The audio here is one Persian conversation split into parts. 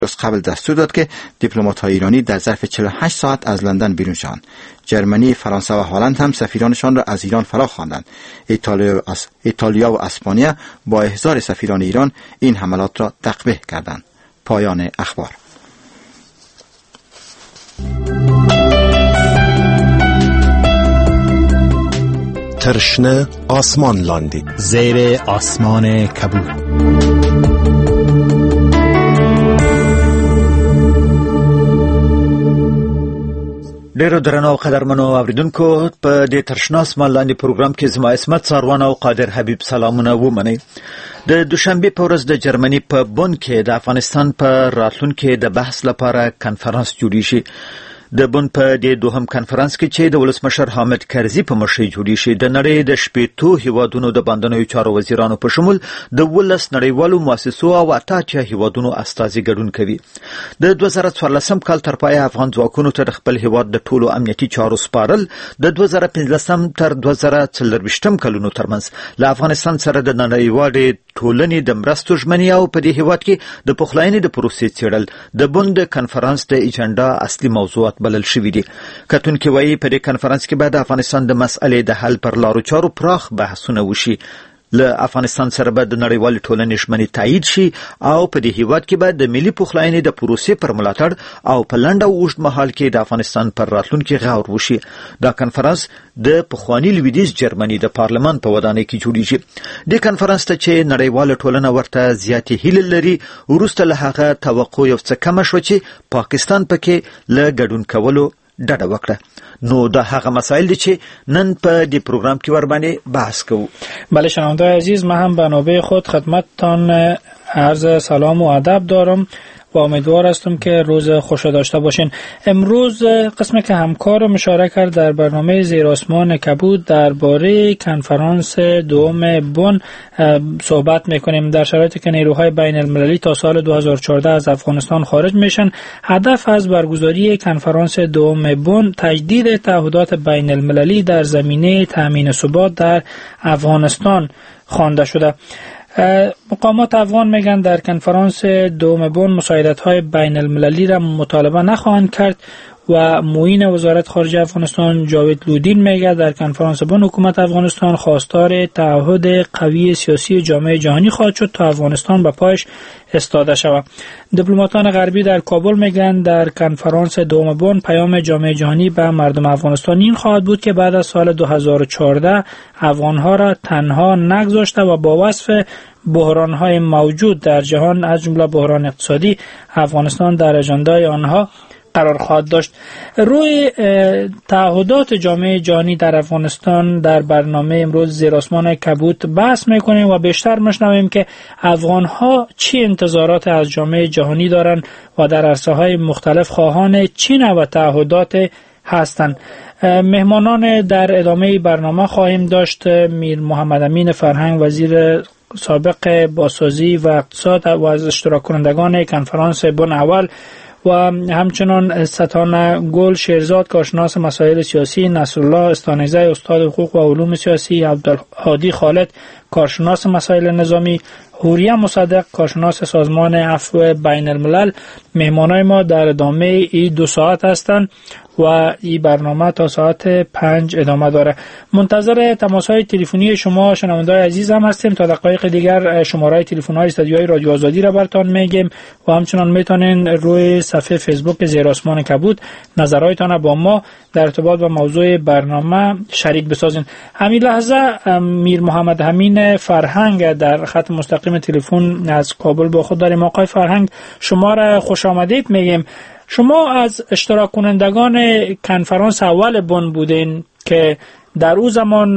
روز قبل دستور داد که دیپلمات‌های ایرانی در ظرف 48 ساعت از لندن بیرون شوند. جرمنی، فرانسه و هلند هم سفیرانشان را از ایران فرا خواندند. ایتالیا و اسپانیا با احضار سفیران ایران این حملات را تقبیح کردند. پایان اخبار. ترشنه آسمان لاندی، زیر آسمان کبود. ډیرو درنو او قدرمنو اوریدونکو، په دې ترشنه آسمان لاندې پروګرام کې زما اسمت څاروان او قادر حبیب سلامونه ومنئ. د دوشنبه په ورځ د جرمني په بون کې د افغانستان په راتلونکي د بحث لپاره کنفرانس جوړی شي. د بون په دې دوهم کنفرانس کې چې د ولسمشر حامد کرزي په مشرۍ جوړی شي، د نړۍ د 80 هیوادونو د بندنوي چارو وزیرانو په شمول د 12 نړیوالو مؤسسو او 88 هیوادونو استازي ګډون کوي. د 2014 کال تر پایه افغان ځواکونو ته خپل هیواد د ټولو امنیتي چارو سپارل د 2015 تر 2024 کلونو ترمنځ له افغانستان سره د نړیوالې ټولنې د مرستو ژمنې او په دې هیواد کې د پخلاینې د پروسې څېړل د بون د کنفرانس د ایجنډا اصلي موضوعات بلل شوي دي. کتونکي وایي په دې کنفرانس کې باید د افغانستان د مسئلې د حل پر لارو چارو پراخ بحثونه وشي. له افغانستان سره به د نړیوالې ټولنې ژمنې تایید شي او په دې هیواد کې به د ملي پخلاینې د پروسې پر ملاتړ او په لنډ او اوږد مهال کې د افغانستان پر راتلونکي غور وشي. دا کنفرانس د پخواني لویدیځ جرمني د پارلمان په ودانۍ کې جوړیږي. د کنفرانس ته چې نړیواله ټولنه ورته زیاتې هیلې لري، وروسته له هغه توقع یو څه کمه شوه چې پاکستان پکې له ګډون کولو ډډه وکړه. نو دا هغه مسائل دي چې نن په دې پروګرام کې ور باندې بحث کوو. بله شنونده‌های عزیز، من هم به نوبه خود خدمتتان عرض سلام و ادب دارم و امیدوار هستم که روز خوش داشته باشین. امروز قسمی که همکار مشارکت کرد در برنامه زیر آسمان کبود درباره کنفرانس دوم بون صحبت میکنیم. در شرایطی که نیروهای بین المللی تا سال 2014 از افغانستان خارج میشن، هدف از برگزاری کنفرانس دوم بون تجدید تعهدات بین المللی در زمینه تامین ثبات در افغانستان خوانده شده. مقامات افغان میگن در کنفرانس دوم بون مساعدت‌های بین المللی را مطالبه نخواهند کرد و معین وزارت خارجه افغانستان جاوید لودین میگه در کنفرانس بون حکومت افغانستان خواستار تعهد قوی سیاسی جامعه جهانی خواهد شد تا افغانستان به پایش استاده شود. دیپلماتان غربی در کابل میگن در کنفرانس دوم بون پیام جامعه جهانی به مردم افغانستان این خواهد بود که بعد از سال 2014 افغانها را تنها نگذاشته و با وصف بحران‌های موجود در جهان از جمله بحران اقتصادی، افغانستان در اجندای آنها قرار خواهد داشت. روی تعهدات جامعه جهانی در افغانستان در برنامه امروز زیر آسمان کبود بحث میکنیم و بیشتر میشنویم که افغانها چی انتظارات از جامعه جهانی دارند و در عرصه‌های مختلف خواهان چی نوع تعهدات هستند. مهمانان در ادامه برنامه خواهیم داشت میر محمد امین فرهنگ، وزیر سابق بازسازی و اقتصاد و از اشتراک کنندگان کنفرانس بون اول، و همچنان ستان گل شیرزاد، کارشناس مسائل سیاسی، نصرالله استانیزه، استاد حقوق و علوم سیاسی، عبدالهادی خالد، کارشناس مسائل نظامی، حوریه مصدق، کارشناس سازمان عفو بین الملل مهمانای ما در ادامه این 2 ساعت هستند و این برنامه تا ساعت 5 ادامه داره. منتظر تماس‌های تلفنی شما شنونده‌های عزیز هم هستیم. تا دقایق دیگر شماره تلفن‌های استودیوی رادیو آزادی را براتون میگیم و همچنان میتونین روی صفحه فیسبوک زیر آسمان کبود نظرهایتان با ما در ارتباط با موضوع برنامه شریک بسازین. همین لحظه میر محمد امین فرهنگ در خط مستقیم تلفن از کابل با خود داریم. آقای فرهنگ، شما را خوش آمدید میگیم. شما از اشتراک کنندگان کنفرانس اول بون بودین که در او زمان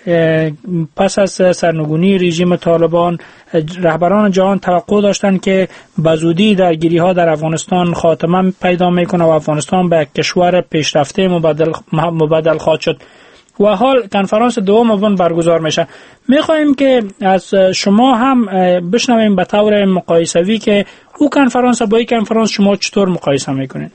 پس از سرنگونی رژیم طالبان رهبران جهان توقع داشتند که بزودی درگیری‌ها در افغانستان خاتمه پیدا میکنه و افغانستان به کشور پیشرفته مبدل خواهد شد و حال کنفرانس دوم بون برگزار میشه. میخواهیم که از شما هم بشنویم به طور مقایسوی که او کنفرانس با این کنفرانس شما چطور مقایسه میکنین؟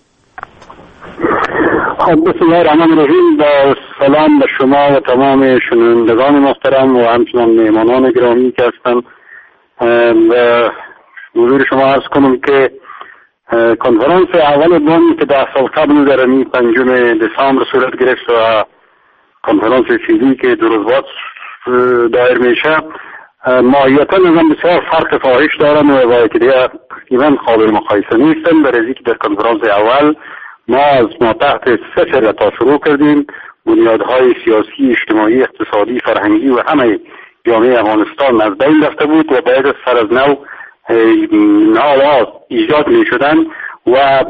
خب بسم الله الرحمن الرحیم. با سلام به شما و تمام شنوندگان محترم و همچنان مهمانان گرامی که هستند. به حضور شما عرض کنم که کنفرانس اول بن که 10 سال قبل در 5 دسامبر صورت گرفت و کنفرانس فیزی که 2 روز بعد دایر میشه ماهیتا نظام بسیار فرق فاحش دارن و با یکدیگر تقریبا قابل مقایسه نیستن. در ازی که در کنفرانس اول ما تحت 3 سلطه شروع کردیم، بنیادهای سیاسی، اجتماعی، اقتصادی، فرهنگی و همه جامعه افغانستان از بین رفته بود و باید سر از نو نهادها ایجاد می شدن و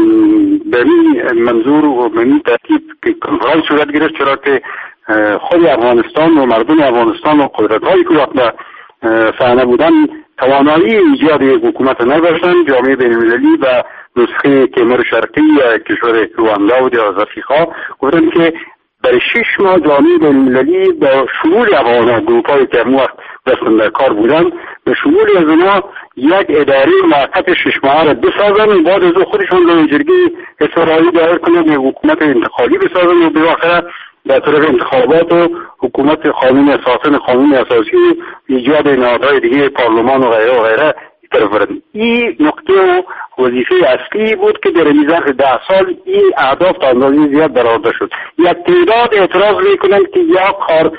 به این منظور و به این ترتیب که کنفرانس صورت گرفت، چرا که خود افغانستان و مردم افغانستان و قدرت‌هایی که وقت صحنه بودن توانایی ایجاد یک حکومت نداشتن. جامعه بین‌المللی و نسخه تیمور شرقی یا کشور رواندا و از افریقا گفتن که برای 6 ماه جامعه بین‌المللی با شمول افغان‌ها، گروپ‌هایی که همون وقت دستن در کار بودن، به شمول از اونا یک اداره موقت 6 ماه را بسازن و بعد از خودشون به جرگه اسرائیلی دایر کنند، یک حکومت انتخابی بسازن و بالاخره در طرف انتخابات و حکومت قانون اساسی و ایجاد نهادهای دیگه پارلمان و غیره و غیره طرف برند. این نقطه و وظیفه اصلی بود که در این ظرف 10 سال این اهداف تا اندازه زیاد برآورده شد. یک تعداد اعتراض میکنند که یا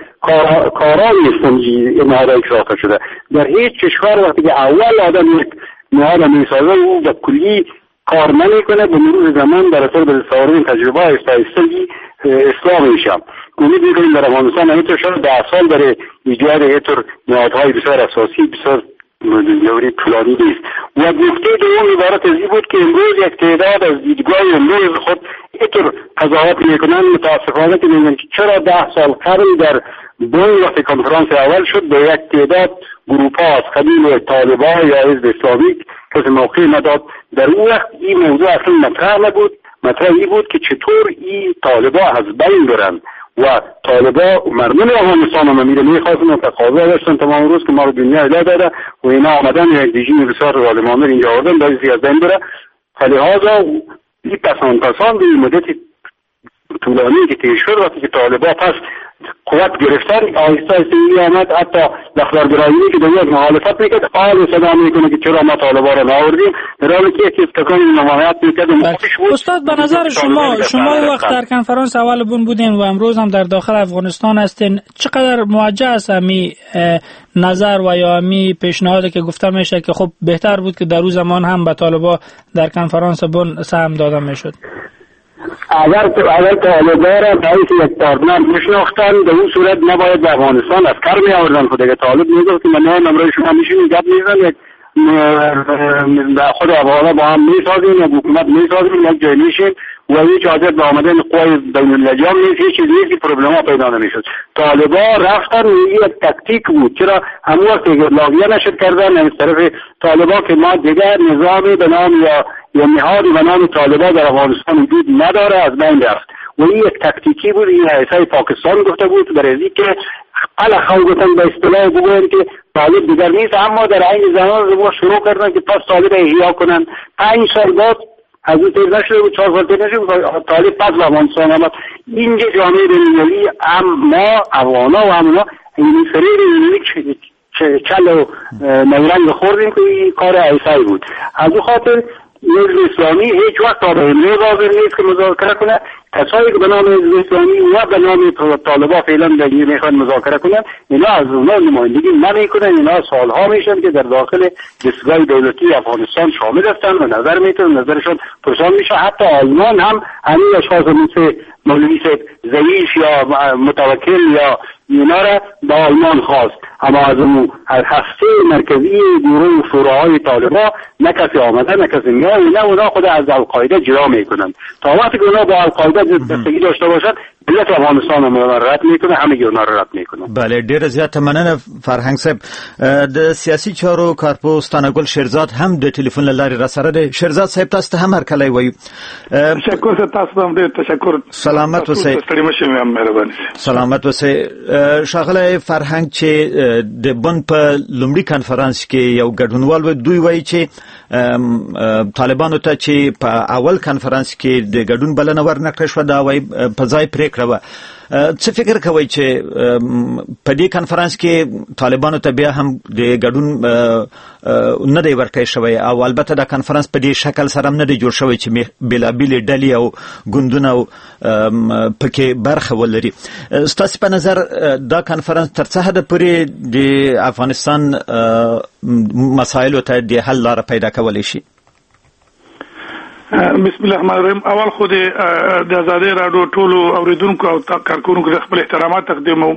کاران نیستن این نهادهای ساخته شده. در هیچ کشور وقتی که اول آدم یک نهاد میسازه او به کلی کار نمیکنه، به مرور زمان در اثر به سواره تجربه استایستگی اصلاح میشه. امید میکنیم در افغانستان همینطور شد 10 سال برای ایجاد اینطور نهادهای بسیار اساسی بسیار دوری طولانی نیست. و نکته دوم عبارت از این بود که امروز یک تعداد از دیدگاه امروز خود اینطور قضاوت میکنن متاسفانه که میگن که چرا 10 سال قبل در بن وقتی کنفرانس اول شد به یک تعداد گروپ ها از قبیل طالبان یا حزب اسلامی کسی موقع نداد. در اون وقت این موضوع اصلا مطرح نبود. مطرح این بود که چطور این طالبان از بین برن و طالبان مردم افغانستان هم میخواستن و تقاضا داشتن تمام روز که ما رو دنیا اله داده و اینا آمدن یک رژیم بسیار ظالمانه اینجا آوردن باید از بین بره. فلهذا این پسان به مدت طولانی که تیر شد وقتی که طالبان پس قوت گرفتن آهسته آهسته آمد حتی لخدرگرایی که دویت مخالفت میکرد حال صدا میکنه که چرا ما طالبان را ناوردیم در حالی که یکی از کسانی نمایت میکرد استاد به نظر شما وقت در کنفرانس اول بن بودین و امروز هم در داخل افغانستان هستین، چقدر موجه است امی نظر و یا امی پیشنهادی که گفته میشه که خب بهتر بود که در روز زمان هم به طالبان در کنفرانس بن سهم داده میشد؟ اگر طالبان را باید یک پارتنر میشناختن در اون صورت نباید به افغانستان از کار می آوردن. خود اگر طالب میگفت که من نمرای شما میشینیم گپ میزن یک خود افغانها با هم میسازیم یک حکومت میسازیم یک جای میشیم و هیچ حاجت به آمدن قوای بین‌المللی هم نیست، هیچ چیزی نیست که پروبلم ها پیدا نمیشد. طالبان رفتن یک تکتیک بود. چرا همون وقت لاغیه نشد کردن از طرف طالبان که ما دیگر نظامی به نام یا نهادی به نام طالبان در افغانستان وجود نداره از بین رفت و این یک تکتیکی بود. این رئیسای پاکستان گفته بود برای اینکه الخو گفتن به اصطلاح بگوین که طالب دیگر نیست، اما در این زمان رو شروع کردن که پس طالب احیا کنن. 5 سال بعد از این تیز نشده بود، 4 سال تیز نشده بود، طالب پس به افغانستان آمد. اینجا جامعه بین‌المللی ما افغانا و همونا این فریر چل و نیرنگ خوردیم که این کار ایسایی بود. از اون خاطر حزب اسلامی هیچ وقت تا به امروز حاضر نیست که مذاکره کنه. کسایی که به نام حزب اسلامی و به نام طالبان فعلا دیگه میخوان مذاکره کنن اینا از اونها نمایندگی نمیکنن. اینا سالها میشن که در داخل دستگاه دولتی افغانستان شامل هستن و نظر میتونن، نظرشون پرسان میشه. حتی آلمان هم همین اشخاص مثل مولوی ضعیف یا متوکل یا اینا را به آلمان خواست، اما از اون هسته مرکزی گروه شوراهای طالبان نه کسی آمده نه کسی میاد. نه اونا خود از القاعده جدا میکنن. تا وقتی که اونا با القاعده دستگی داشته باشن ملت افغانستان هم رد میکنه، همه اونا را رد میکنه. بله ډیر زیات مننه فرهنګ صاحب. د سیاسي چارو کارپوس تانګل شیرزاد هم د ټلیفون لارې را سره دی. شیرزاد صاحب تاسو ته هم هرکلی وایو. تشکر تاسو هم ډیر تشکر. سلامت اوسئ. ستړي مشه مې مهرباني. سلامت اوسئ. ښاغلی فرهنګ چې د بن په لومړي کانفرنس کې یو ګډونوال و دوی وایي چې طالبانو ته چې په اول کانفرنس کې د ګډون بلنه ورنکړه شو دا وایي په ځای پریکړه کړه. څه فکر کوي چې په دې کانفرنس کې طالبانو ته بیا هم د ګډون نه دی ورکړی شوی او البته دا کانفرنس په دې شکل سره نه دی جوړ شوی چې بېلابېلې ډلې او ګوندونه پکې برخه ولري. ستاسو په نظر دا کانفرنس تر څه حد پورې د افغانستان مسایلو ته د حل لاره پیدا کولی شي؟ بسم الله الرحمن الرحیم. اول خو د آزادۍ راډیو ټولو اوریدونکو او کارکونکو ته خپل احترامات تقدیموم.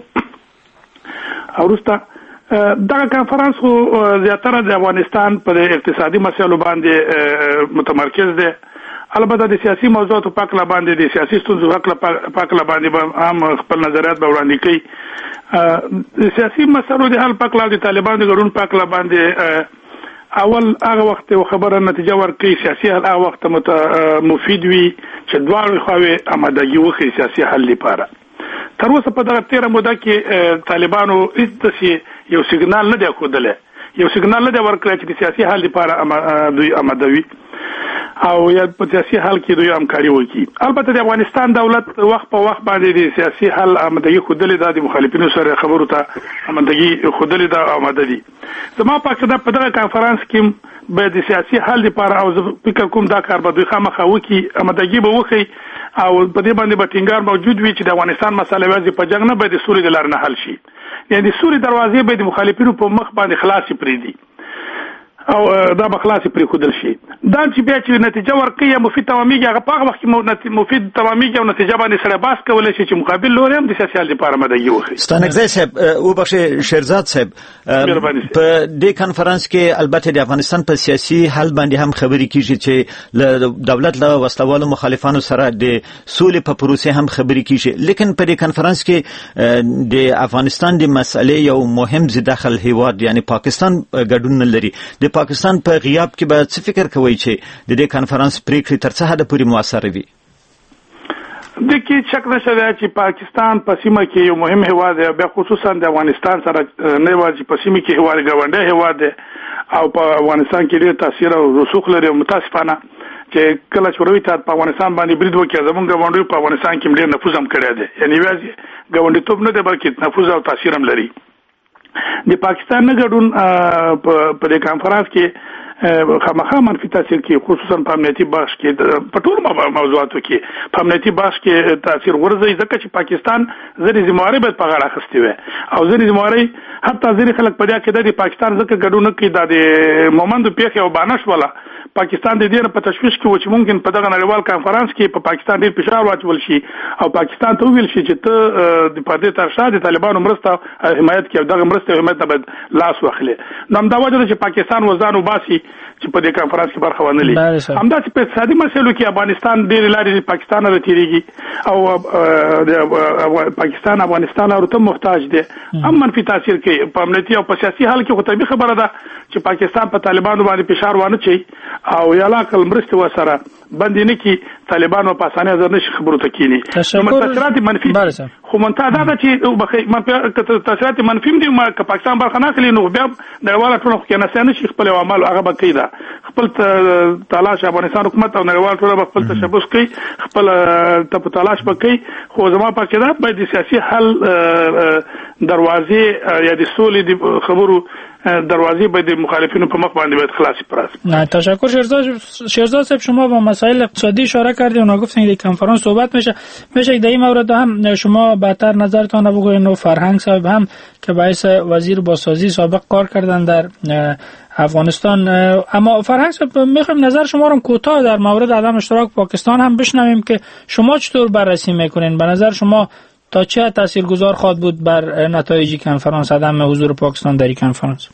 وروسته دغه کانفرنس خو زیاتره د افغانستان په اقتصادي مسایلو باندې متمرکز دی. البته د سیاسي موضوعاتو په اړه باندې د سیاسي ستونزو په اړه باندې هم خپل نظریات به وړاندې کوي. د سیاسي مسایلو د حل په اړه د طالبانو د ګډون په اړه باندې اول هغه وخت خبره نتیجه ورکړي سیاسي حل هغه وخت مفید وي چې دواړو خواوې آمادګي وکړي سیاسي حل لپاره. تر اوسه په دغه تیره موده کې طالبانو هیڅ یو سیګنال نه دی ښودلی، یو سیګنال نه دی ورکړی چې د سیاسي حل لپاره دوی آماده وي او یا په سیاسي حل کې دوی همکاري وکړي. البته د افغانستان دولت وخت په وخت باندې د سیاسي حل آمادګي ښودلې ده، د مخالفینو سره خبرو ته آمادګي ښودلې ده، آماده دي. زما په عقیده په دغه کانفرنس کې به د سیاسي حل لپاره او زه فکر کوم دا کار به دوی خامخا وکړي، آمادګي به وکړي او په دې باندې به ټینګار موجود وي چې د افغانستان مسله یوازې په جنګ نه به د سولې د لارې نه حل شي. یعنې د سولې دروازې به د مخالفینو په مخ باندې خلاصې پرېږدي او دا به خلاصې پرېښودل شي. دا چې بیا چې نتیجه ورکوي یا مفید تمامېږي هغه په هغه وخت کې مفید تمامېږي او نتیجه باندې سره بحث کولی شي چې مقابل لوري هم د سیاسي حل لپاره آمادګي وښیي. ستانکزی صاحب وبخښئ شیرزاد صاحب، په دې کنفرانس کې البته د افغانستان په سیاسي حل باندې هم خبرې کیږي چې له دولت له وسلوالو مخالفانو سره د سولې په پروسې هم خبرې کیږي، لیکن په دې کنفرانس کې د افغانستان د مسئلې یو مهم ځداخل هیواد یعنی پاکستان ګډون نه لري. د پاکستان په غیاب کې به څه فکر کوئ چې د دې کنفرانس پریکړې تر څه حده پورې موثره وي؟ د کې شک نشته دی چې پاکستان په سیمه کې یو مهم هیواد دی، بیا خصوصا د افغانستان سره نه یوازې په سیمه کې هیواد ګاونډی هیواد دی او په افغانستان کې ډېر تاثیر او رسوخ لري. متاسفانه چې کله چې شوروي اتحاد په افغانستان باندې برید وکړي زموږ ګاونډیو په افغانستان کې ډېر نفوذ هم کړی دی، یعنې یوازې ګاونډیتوب نه دی بلکې نفوذ او تاثیر هم لري. د پاکستان نه ګډون په دې کانفرنس کې خامخا منفي تاثیر کوي، خصوصا په امنیتي بخش کې، په ټولو موضوعاتو کې په امنیتي بخش کې تاثیر ورځي، ځکه چې پاکستان ځینې ذمہواري باید په غاړه اخیستې وي او ځینې ذمہواري حتی ځینې خلک په دې عقیده دي پاکستان ځکه ګډون نه کوي دا د مومندو پیښې او بانه شوله پاکستان د دې په تشویش کې و چې ممکن په دغه نړیوال کانفرنس کې په پاکستان ډېر فشار واچول شي او پاکستان ته ویل شي چې ته د پدې تر شا د طالبانو مرسته حمایت کوي، دغه مرسته حمایت ته باید لاس واخلي. نو همدا وجه ده چې پاکستان وزن وباسي چې په دې کانفرنس کې برخه ونه لري. همداسې په اقتصادي مسایلو کې افغانستان ډېرې لارې پاکستان نه تیریږي او پاکستان افغانستان ته محتاج دی، هم منفي تاثیر کوي په امنیتي او په سیاسي حال کې. خو طبیعي خبره ده چې پاکستان په طالبانو باندې فشار وانه چي او یا لاقل مرسته وسره باندې نه کی طالبانو په اسانه ځر نشي خبرو ته کینی. تاثیرات منفي خو منتها دا چې تاثیرات منفي دي ما که پاکستان برخه نه کړي نو بیا نړیوال ټول خو نه سنشي خپل عمل هغه بکی دا خپل تلاش افغانستان حکومت او نړیوال ټول خپل تشبث کوي، خپل ته تلاش وکړي. خو زما په کې دا باید سیاسي حل دروازې یا د سولې د خبرو دروازې باید مخالفینو په مخ باندې باید خلاصی پراست. نه تشکر شیرزاد صاحب، شما با مسائل اقتصادی اشاره کردید و گفتین در کنفرانس صحبت میشه در این مورد هم شما بهتر نظرتان رو بگوین و فرهنگ صاحب هم که باعث وزیر بازسازی سابق کار کردن در افغانستان. اما فرهنگ صاحب میخوایم نظر شما رو کوتاه در مورد عدم اشتراک پاکستان هم بشنویم که شما چطور بررسی میکنین؟ به نظر شما تا چه تاثیرگذار خواهد بود بر نتایج کنفرانس عدم حضور پاکستان در این کنفرانس؟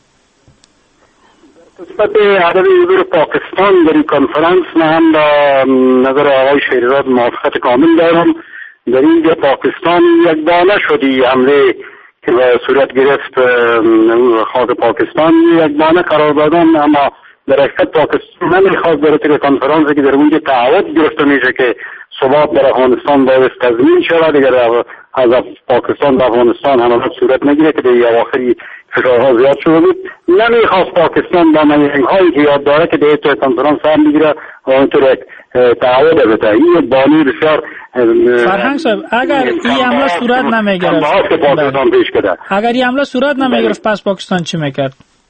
نسبت عدم حضور پاکستان در این کنفرانس من هم با نظر آقای شیرزاد موافقت کامل دارم. در اینجا پاکستان یک بانه شدی حمله که به صورت گرفت خاک پاکستان یک بانه قرار دادن، اما در حقیقت پاکستان نمیخواست در طور کنفرانسی که در اونجا تعهد گرفته میشه که ثبات در افغانستان باید تضمین شود، دیگر از پاکستان به افغانستان حملات صورت نگیره که در اواخر فشارها زیاد شده بود. نمیخواست پاکستان با هایی که یاد داره که دیگه توی کنفرانس هم بگیره و اونطور تعهد بده. این بانی بسیار فرهنگ صاحب اگر این حمله صورت نمیگرفت، اگر این حمله صورت نمیگرفت پس پاکستان چی میکرد؟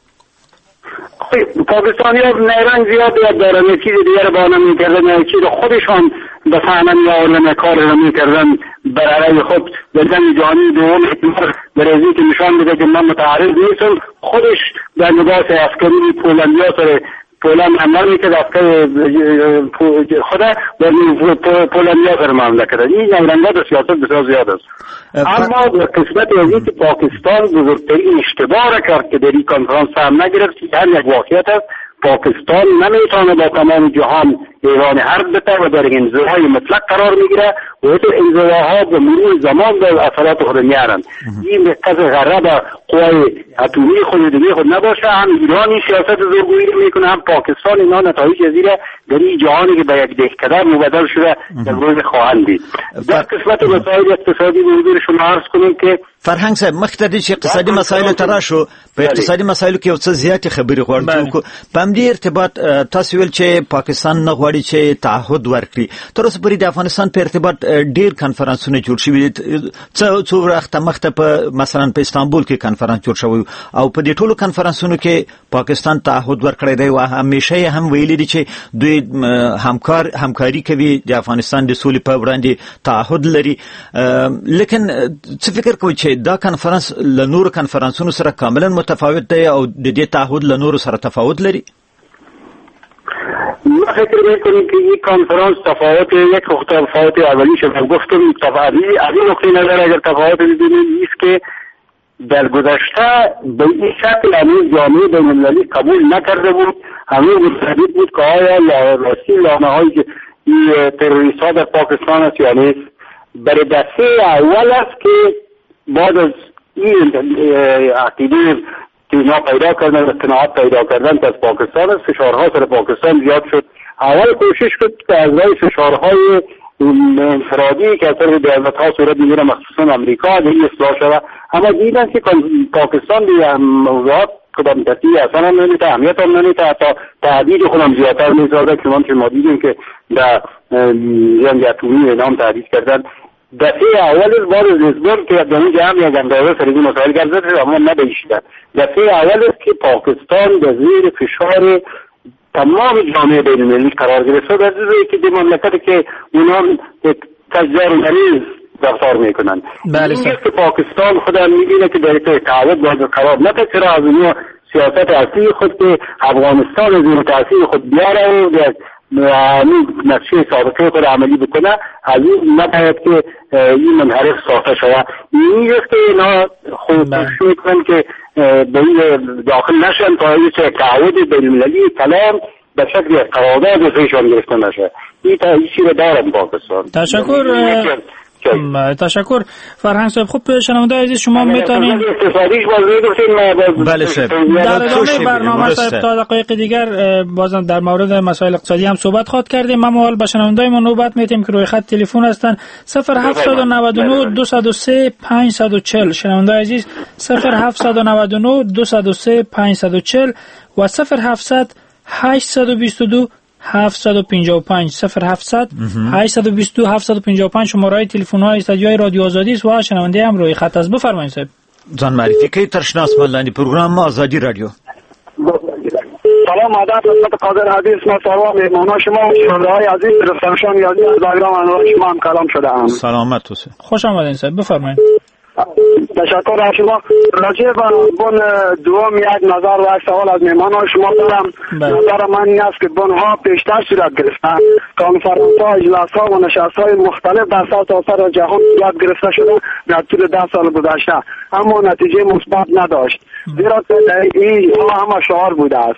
پاکستانی ها نیرنگ زیاد یاد دارن، یک چیز دیگر با نمیکردن، یک چیز خودشان به صحنه میآوردن، کار را میکردن برای خود. بزن جهانی دوم برزی که نشان بده که من متعرض نیستم، خودش در لباس عسکری پولندیا سر پولند عمل میکرد، عسکر خدا و پولندیا سر معامله کرد. این نیرنگات سیاست بسیار زیاد است. اما در قسمت از این که پاکستان بزرگترین اشتباه را کرد که در این کنفرانس هم نگرفت، که هم یک واقعیت است. پاکستان نمیتونه با تمام جهان ایوان حرب بده و در انزواهای مطلق قرار میگیره و این انزواها به مرور زمان به اثرات خود میارن. این قضیه غره به قوای اتمی خود دیگه خود نباشه. هم ایرانی سیاست زورگویی میکنه، هم پاکستان. اینا نتایج زیره در این جهانی که به یک دهکده مبدل شده در روز خواهند دید. در قسمت مسائل اقتصادی به حضور شما عرض کنیم که فرهنگ صاحب مخکې چې اقتصادي مسایل تر شو په اقتصادي مسایلو کې یو څه زیاتې خبرې غواړم چې په همدې ارتباط تاسو ویل چې پاکستان نه غواړي چې تعهد ورکړي. تر اوسه پورې د افغانستان په ارتباط ډېر کنفرانسونه جوړ شوي دي. څو وخت مخته په مثلا په استانبول کې کنفرانس جوړ شوی او په دې ټولو کنفرانسونو کې پاکستان تعهد ورکړی دی او همیشه هم ویلي دي چې دوی همکاري کوي د افغانستان د سولې په وړاندې تعهد لري. لیکن څه فکر کوئ چې دا کنفرانس له نورو کنفرانسونو سره کاملا متفاوت دی او د دې تعهد له نورو سره تفاوت لري؟ ما فکر میکنم که این کنفرانس یک تفاوت اولی شده. گفتم از این نقطه نظر اگر تفاوت ببینیم ایست که در گذشته به این شکل هنوز جامعه بین‌المللی قبول نکرده بود. هنوز متردد بود که آیا راستی لانه هایی که این تروریست ها در پاکستان است یا نیست. برای دسته اول است که بعد از این عقیده که اینا پیدا کردن و قناعت پیدا کردن که از پاکستان است، فشارها سر پاکستان زیاد شد. اول کوشش کرد که از رای فشارهای انفرادی که از طرف دولت‌ها صورت میگیره مخصوصا امریکا دیگه اصلاح شده، اما دیدن که پاکستان دیگه موضوعات کدام ترتیب اصلا هم نمیده، اهمیت هم نمیده، حتی تهدید خودم زیادتر میسازه. که ما دیدیم که در جنگ اتمی اعلام تهدید کردن. دفعه اول بعد از لیسبون که در اینجا هم یک اندازه سر این مسائل گرزده اما نداشتن. دفعه اول است که پاکستان در زیر فشار تمام جامعه بین‌المللی قرار گرفته، در زیر که دی مملکتی که اونا تجار و مریض رفتار میکنن. این است که پاکستان خودم میبینه که در یک تعهد باید قرار نده، چرا از اونها سیاست اصلی خود که افغانستان زیر تاثیر خود بیاره و نقشه سابقه خود عملی بکنه، از این نباید که این منحرف ساخته شود. این است که اینا خودش میکنن که به این داخل نشن تا این تعهد بین‌المللی کلام به شکل قرارداد ازشان گرفته نشه. این چیز دارم پاکستان. تشکر فرهنگ صاحب. خب شنونده عزیز شما میتونید بله صاحب در ادامه برنامه صاحب تا دقایق دیگر بازم در مورد مسائل اقتصادی هم صحبت خواهد کردیم. ما حال به شنونده ما نوبت میتیم که روی خط تلفن هستن 0799 203 540. شنونده عزیز 0799 203 540 و 0700 822 755 0700 822 755 شماره تلفن های استودیوی رادیو آزادی است و شنونده هم روی خط است. بفرمایید صاحب. ځان معرفي کوي ترشناس ملانی پروگرام آزادی رادیو. سلام آداب خدمت قادر حدیث ما سلام مهمانان شما و شنونده های عزیز رسانشان یادی از برنامه انوار شما هم کلام شده ام. سلامت توسه. خوش آمدین صاحب بفرمایید. تشکر از شما. راجع به بن دوم یک نظر و یک سوال از مهمانان شما دارم. نظر من این است که بنها پیشتر صورت گرفتن، کنفرانس ها، اجلاس ها و نشست های مختلف در سرتاسر جهان صورت گرفته شده در طول 10 سال گذشته، اما نتیجه مثبت نداشت. زیرا که اینها همه شعار بوده است.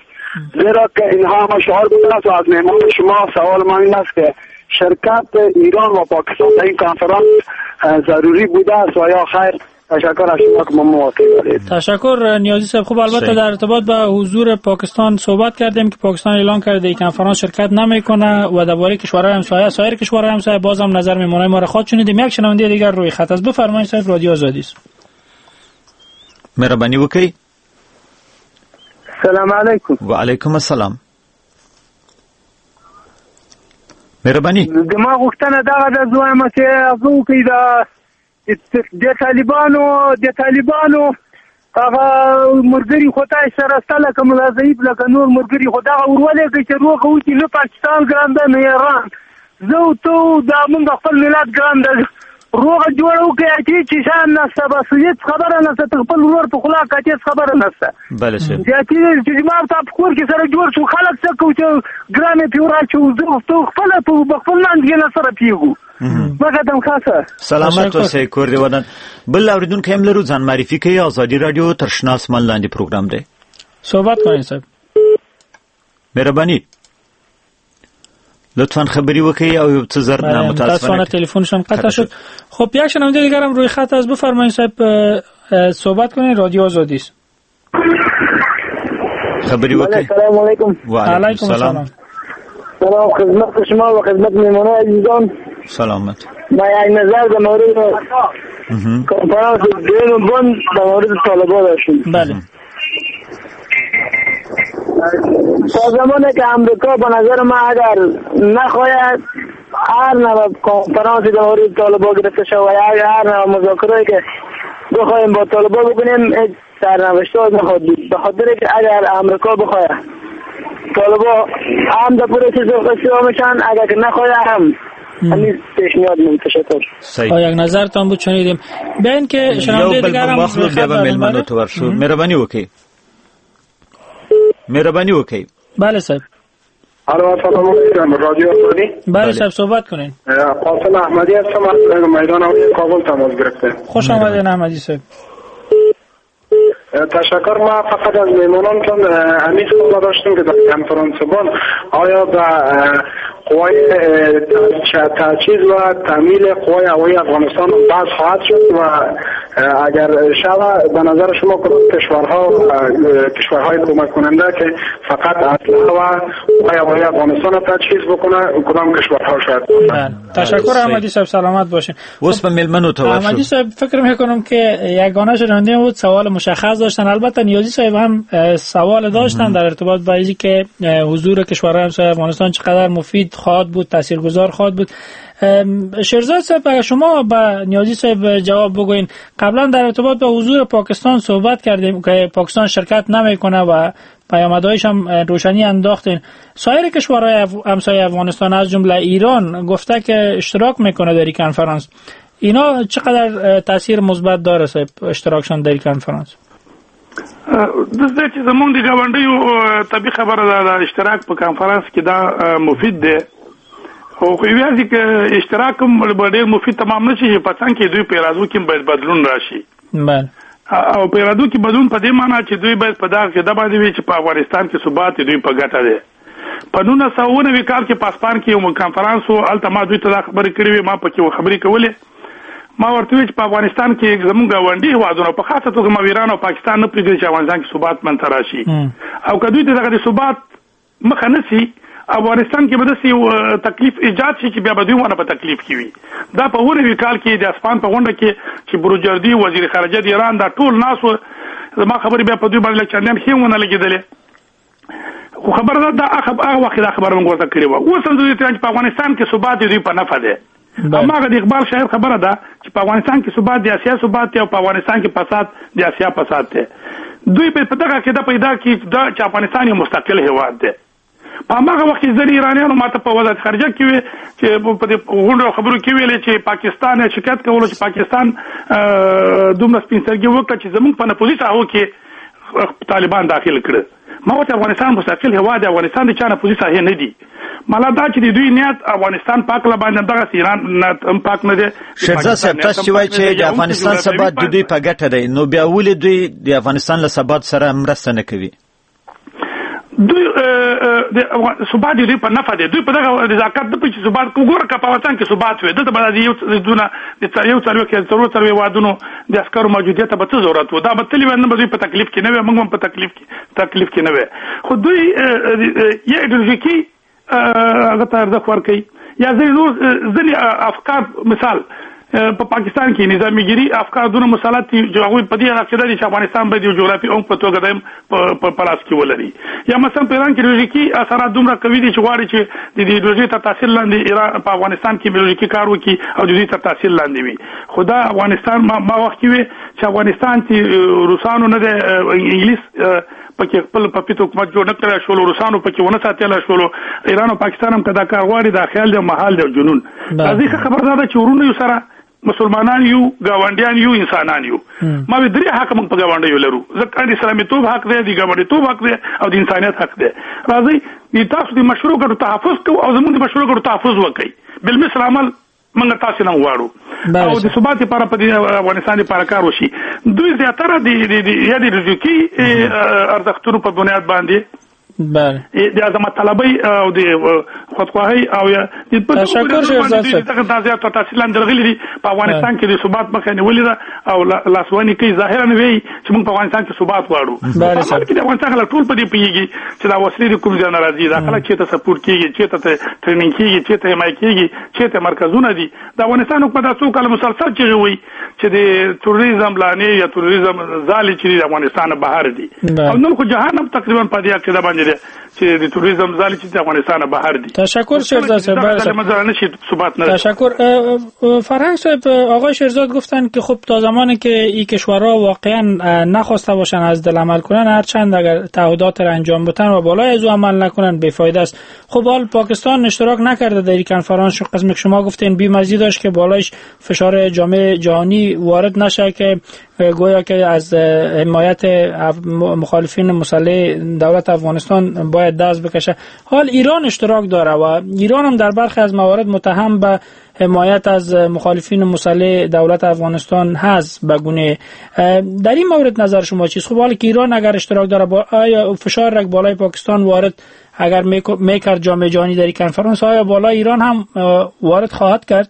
و از مهمان شما سوال من این است که شرکت ایران و پاکستان در این کنفرانس ضروری بوده است و یا خیر؟ تشکر از شما که ما موافق دارید. تشکر نیازی صاحب. خوب البته در ارتباط با حضور پاکستان صحبت کردیم که پاکستان اعلان کرده این کنفرانس شرکت نمیکنه و درباره کشورهای همسایه سایر کشورهای همسایه بازم نظر میمونه ما را خواهد شنیدیم. یک شنونده دیگر روی خط است. بفرمایید صاحب رادیو آزادی است. مهربانی وکړئ. سلام علیکم. و علیکم السلام. مهرباني. دما غوښتنه دغه د زوایم چې هغه کوي د طالبانو هغه مرګري خدای سره ستله کوم لازم لکه نور مرګري خدای ورولې چې روغه وتی نه پاکستان ګرانده نه ایران زه تو د موږ خپل ملت ګرانده روغه جوړو کې چې شان نسته بس هیڅ خبره نسته خپل ور په خلا کټیس خبره نسته. بله شه چې ما ته په کور کې سره جوړ شو خلک څه کوي چې ګرامه پیورا چې تو خپل نن کې نه سره پیغو مګدم خاصه سلامت اوسئ کور دی ودان. بل اوریدونکو هم لرو ځان معرفي کوي. آزادي رادیو ترشنا اسمان لاندې پروګرام دی. صحبت کنید صاحب. مهرباني لطفاً خبری وکړئ او یو څه زر متاسفانه تلفنشون قطع شد. خب یک شنونده دیگر هم روی خط از بفرمایید صاحب صحبت کنید. رادیو آزادی است. خبری وکړئ. السلام علیکم. و علیکم السلام. سلام خدمت شما و خدمت مهمانان عزیزان. سلامت. ما یک نظر در مورد کنفرانس دوم بند در مورد طالبان داشتیم. بله. تا زمانی که امریکا به نظر ما اگر نخواهد هر نوع کنفرانس در مورد طالبان گرفته شود و هر نوع مذاکره که بخواهیم با طالبان بکنیم سرنوشته نخواهد بود. به خاطر که اگر امریکا بخواهد طالبان هم در پوره چیز اختیار میشن اگر که نخواهد هم همین پیشنهاد من. تشکر. یک نظرتان بود شنیدیم. بیاین که شنونده دیگر هم بیا به ملمنو تو ورشو. مهربانی وکړئ. مهربانی وکړئ. بله صاحب. الو سلام علیکم. رادیو آزادی. بله صاحب صحبت کنین. قاسم احمدی هستم از میدان کابل تماس گرفته. خوش آمدین احمدی صاحب. تشکر. ما فقط از میمونانتون همین سوال داشتیم که در کنفرانس بان آیا به قوای تجهیز و تامین قوای هوایی افغانستان بحث خواهد شد و اگر شود به نظر شما کدام کشورهای کمک کننده که فقط اسلحه و قوای هوایی افغانستان را تجهیز بکنه کدام کشورها شاید؟ تشکر احمدی صاحب سلامت باشین. وس به ملمنو تو احمدی صاحب فکر میکنم که یگانه شنونده بود سوال مشخص داشتن. البته نیازی صاحب هم سوال داشتن در ارتباط با اینکه حضور کشورهای همسایه افغانستان چقدر مفید خواهد بود، تاثیرگذار خواهد بود. شیرزاد صاحب اگر شما با نیازی صاحب جواب بگوین. قبلا در ارتباط با حضور پاکستان صحبت کردیم که پاکستان شرکت نمیکنه و پیامدهایش هم روشنی انداختین. سایر کشورهای همسایه افغانستان از جمله ایران گفته که اشتراک میکنه در این کنفرانس. اینا چقدر تاثیر مثبت داره صاحب اشتراکشان در این کنفرانس؟ دزده چې زمونږ د ګاونډیو طبي خبره ده د اشتراک په کنفرانس کې دا مفید دی خو یوازې که اشتراک هم ډېر مفید تمام نشي چې په څنګ کې دوی په ارادو کې باید بدلون راشي. او په ارادو کې بدلون په دې معنی چې دوی باید په دغه کې د باندې وي چې په افغانستان کې ثبات دوی په ګټه دی. په 1990 کال کې پاسپان کې یو کنفرانس و الته ما دوی ته دا خبرې کړې وې. ما پکې خبرې کولې. ما ورته وی چې په افغانستان کې زموږ غونډي هوادونه په خاصه توګه ما ایران او پاکستان نه پریږدي چې افغانستان کې ثبات منځ راشي او کدوې ته دغه ثبات مخه نسی افغانستان کې به د تکلیف ایجاد شي چې بیا به دوی ونه په تکلیف کې وي. دا په ورې کال کې د اسپان په غونډه کې چې بروجردي وزیر خارجه د ایران دا ټول ناس ما خبرې بیا په دوی باندې چندان هیونه لګیدلې. خو خبره ده هغه وخت دا خبره موږ ورته کړې و. اوس هم دوی ته په افغانستان کې ثبات دوی په نفع ده. اما د اقبال شاعر خبره ده چې په افغانستان کې ثبات د اسیا ثبات دی او په افغانستان کې فساد د اسیا فساد دی. دوی په دغه کې دا پیدا کی چې افغانستان یو مستقل هیواد دی. په هغه وخت کې ځینې ایرانیانو ماته په وزارت خارجه کې وي چې په دې غونډو خبرو کې ویل چې پاکستان شکایت کول چې پاکستان دومره سپینسرګي وکړه چې زموږ په نپوزي ساحو کې طالبان داخل کړ. ما ته افغانستان مستقل هیواد دی. افغانستان د چا نپوزي ساحه نه دی. مالا دا چې دوی نیت افغانستان پاک لا باندې دغه ایران نه پاک نه دی. شیرزاد صاحب تاسو چې وایي چې د افغانستان ثبات د دوی په ګټه دی نو بیا ولې دوی د افغانستان له ثبات سره مرسته نه کوي؟ دوی د ثبات دوی په نفع دي. دوی په دغه رضاکت د په ثبات وګوره که په افغانستان کې ثبات وي دلته به یو دونه د یو څلوي کې څلوي وادونو د عسکرو موجودیت به څه ضرورت و. دا به تللی نه به دوی په تکلیف کې نه وي. موږ هم په تکلیف کې نه وي. خو دوی یو ایدئولوژیکي هغه ته ارزښت ورکوي یا ځینې افکار مثال په پاکستان کې نظاميګيري افکار دونه مسلط دي چې هغه په دې عقیده دي چې افغانستان به د جغرافي او په توګه د په پلاس کې ولري یا مثلا په ایران کې ایدئولوژیکي اثرات دومره قوي دي چې غواړي چې د ایدئولوژي تر تاثیر لاندې ایران په افغانستان کې ایدئولوژیکي کار وکړي او د دې تر تاثیر لاندې وي خدا افغانستان ما وخت کې چې افغانستان چې روسانو نه د انګلیس پکې خپل په پیټو حکومت جوړ نه کړی شو روسانو پکې ونه ساتل شو ایران او پاکستان هم کدا کار غواړي د خیال د محل د جنون ځکه خبردار چې ورونه یو سره مسلمانان یو گاونډیان یو انسانان یو ما به درې حق موږ په گاونډیو لرو ځکه د اسلامي توب حق دی د گاونډیتوب حق دی او د انسانیت حق دی راځي د تاسو د مشروع ګټو تحفظ کو او زموږ د مشروع ګټو تحفظ وکړي بل مثل عمل موږ تاسو نه غواړو او د ثبات لپاره په افغانستان لپاره کار وشي دوی زیاتره د یا د رزقي ارزښتونو په بنیاد باندې بله د عظمت طلبي او د خودخواهي او د تشکر شهزاد صاحب دغه تاسیات او تحصیلان درغلي دي په افغانستان کې د ثبات مخه نیولې ده او لاسواني کوي ظاهرا نه وي چې موږ په افغانستان کې ثبات غواړو بله صاحب د افغانستان خلک ټول په دې پیږي چې دا وسلې د کوم ځای نه راځي دا خلک چې ته سپورټ کیږي چې ته ټریننګ کیږي چې ته حمایت کیږي چې ته مرکزونه دي د افغانستان حکومت تاسو کله مسلسل چې وي چې د تروریزم لانه یا تروریزم زالي چې د افغانستان بهر دي او نن خو جهان هم تقریبا په دې کې دا باندې چې د توریزم زالي چې د افغانستان بهر دي تشکر شهزاد صاحب تشکر فرهنگ صاحب آقای شهزاد گفتن که خب تا زمانی که این کشورها واقعا نخواسته باشن از دل عمل کنن هرچند اگر تعهدات را انجام بدن و بالای از او عمل نکنن بی‌فایده است خب حال پاکستان اشتراک نکرده در این کنفرانس قسم که شما گفتین بی‌مزی داشت که بالایش فشار جامعه جهانی وارد نشه که گویا که از حمایت مخالفین مسلح دولت افغانستان باید دست بکشه حال ایران اشتراک داره و ایران هم در برخی از موارد متهم به حمایت از مخالفین مسلح دولت افغانستان هست بگونه در این مورد نظر شما چیست خب حالا که ایران اگر اشتراک داره آیا فشار رک بالای پاکستان وارد اگر میکرد جامعه جهانی در این کنفرانس آیا بالای ایران هم وارد خواهد کرد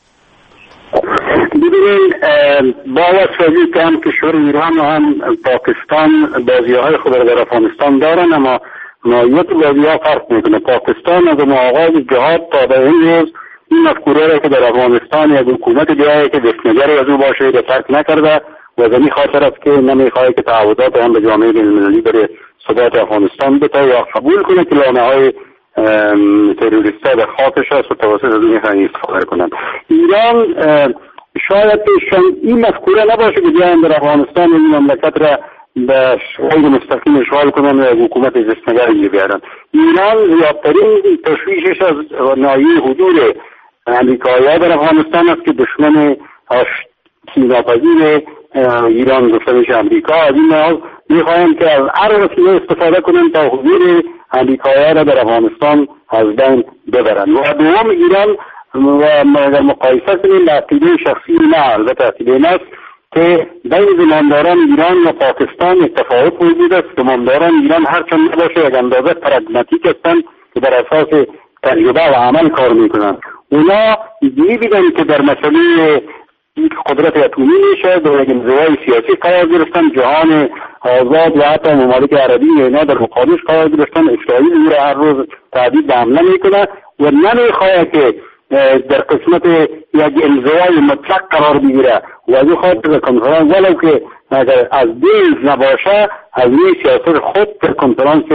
ببینید با وسیله که هم کشور ایران و هم پاکستان بازی‌های خود در افغانستان دارن اما نوعیت بازی‌ها فرق میکنه پاکستان از آغاز جهاد تا به این روز این مفکوره را که در افغانستان یا حکومت دیگه که دستنگری از او باشه را ترک نکرده و زمین خاطر است که نمیخواهد که تعهدات هم به جامعه بین‌المللی برای ثبات افغانستان بده یا قبول کنه که لانه‌های تروریستا در خاکش است و توسط از این میخواهند استفاده کنند ایران شاید این مفکوره نباشه که بیاین در افغانستان این مملکت را به غیر مستقیم اشغال کنن و حکومت دستنگری بیارن ایران زیادترین تشویشش از ناحیه حدود امریکایی‌ها در افغانستان است که دشمن سیناپذیر ایران گفته میشه امریکا از این لحاظ میخواهند که از هر وسیله استفاده کنن تا حضور امریکایی‌ها را در افغانستان از بین ببرن و دوم ایران و در مقایسه کنیم به عقیده شخصی نه البته عقیده نست که بین زمانداران ایران و پاکستان تفاوت موجود است زمانداران ایران هرچند نباشه یک اندازه پرگماتیک هستند که بر اساس تجربه و عمل کار میکنند اونا میبینن که در مسئله قدرت اتمی میشه در یک انزوای سیاسی قرار گرفتن جهان آزاد و حتی ممالک عربی اینا در مقابلش قرار گرفتن اسرائیل او را هر روز تهدید به حمله میکنه و نمیخواد که در قسمت یک انزوای مطلق قرار بگیره و از این خاطر کنفرانس ولو که اگر از دیز نباشه از این سیاست خود در کنفرانس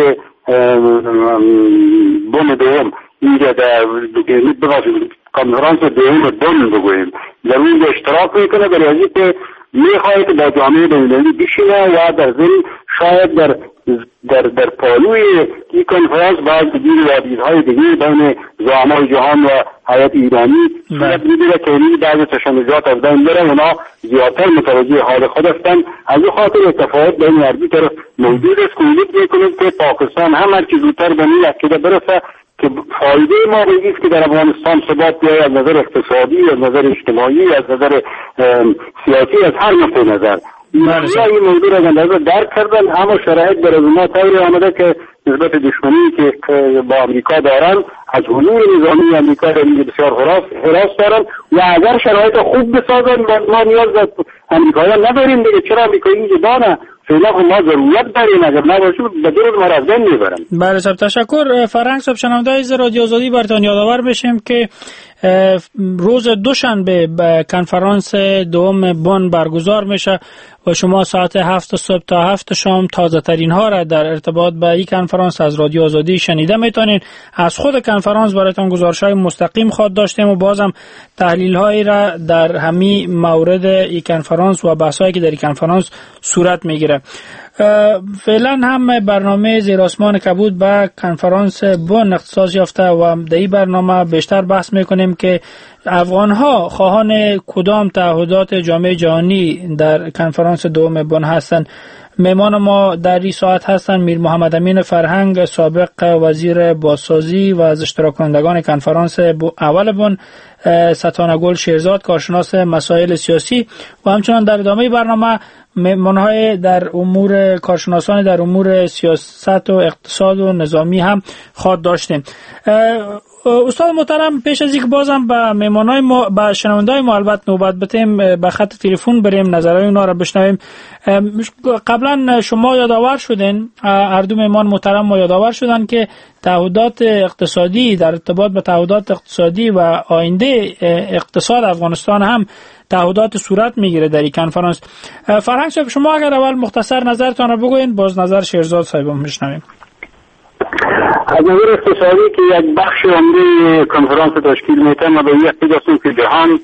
بن دوم اینجا در کنفرانس دوم بن بگوییم در اون اشتراک میکنه برای از اینکه میخواهد که در جامعه بین‌المللی بشینه و در ضمن شاید در پالوی این کنفرانس باید دیگر یادگیری‌های دیگه بین زعمای جهان و هیئت ایرانی صورت میگیره که این بعضی تشنجات از بین بره اونا زیادتر متوجه حال خود هستند از این خاطر تفاوت بین هر دو طرف موجود است که امید میکنیم که پاکستان هم هر چیز زودتر به این عقیده برسه که فایده ما است که در افغانستان ثبات بیاید از نظر اقتصادی از نظر اجتماعی از نظر سیاسی از هر نقطه نظر این موضوع را اندازه درک کردن اما شرایط در از ما طوری آمده که نسبت دشمنی که با امریکا دارن از حضور نظامی امریکا در این بسیار حراس دارن و اگر شرایط خوب بسازن ما نیاز به امریکایان نداریم دیگه چرا امریکایی اینجا دانه فعلا ما ضرورت داریم اگر نباشه به دور ما را میبرن. بله صاحب تشکر. فرهنگ صاحب شنونده‌های رادیو آزادی براتون یادآور بشیم که روز دوشنبه کنفرانس دوم بن برگزار میشه و شما ساعت 7 صبح تا 7 شام تازه ترین ها را در ارتباط با این کنفرانس از رادیو آزادی شنیده میتونین. از خود کنفرانس برایتان گزارش های مستقیم خواهد داشتیم و بازم تحلیل هایی را در همین مورد این کنفرانس و بحث هایی که در این کنفرانس صورت میگیره. فعلا هم برنامه زیر آسمان کبود با کنفرانس بن اختصاص یافته و در این برنامه بیشتر بحث میکنیم که افغانها خواهان کدام تعهدات جامعه جهانی در کنفرانس دوم بن هستند. مهمان ما در این ساعت هستند میر محمد امین فرهنگ، سابق وزیر بازسازی و از اشتراک کنندگان کنفرانس اول بن، ستانه گل شیرزاد، کارشناس مسائل سیاسی و همچنان در ادامه برنامه مهمانهای در امور کارشناسان در امور سیاست و اقتصاد و نظامی هم خواهد داشتیم. استاد محترم، پیش از اینکه بازم به مهمانای ما به شنوندای ما البته نوبت بدیم به خط تلفن بریم نظرهای اونا را بشنویم، قبلا شما یادآور شدین، هر دو مهمان محترم ما یادآور شدن که تعهدات اقتصادی در ارتباط به تعهدات اقتصادی و آینده اقتصاد افغانستان هم تعهدات صورت میگیره در این کنفرانس. فرهنگ صاحب، شما اگر اول مختصر نظرتان را بگوین، باز نظر شیرزاد صاحب هم میشنویم. از نظر اقتصادی که یک بخش عمده کنفرانس تشکیل میده، ما به این اعتقاد هستیم که جهان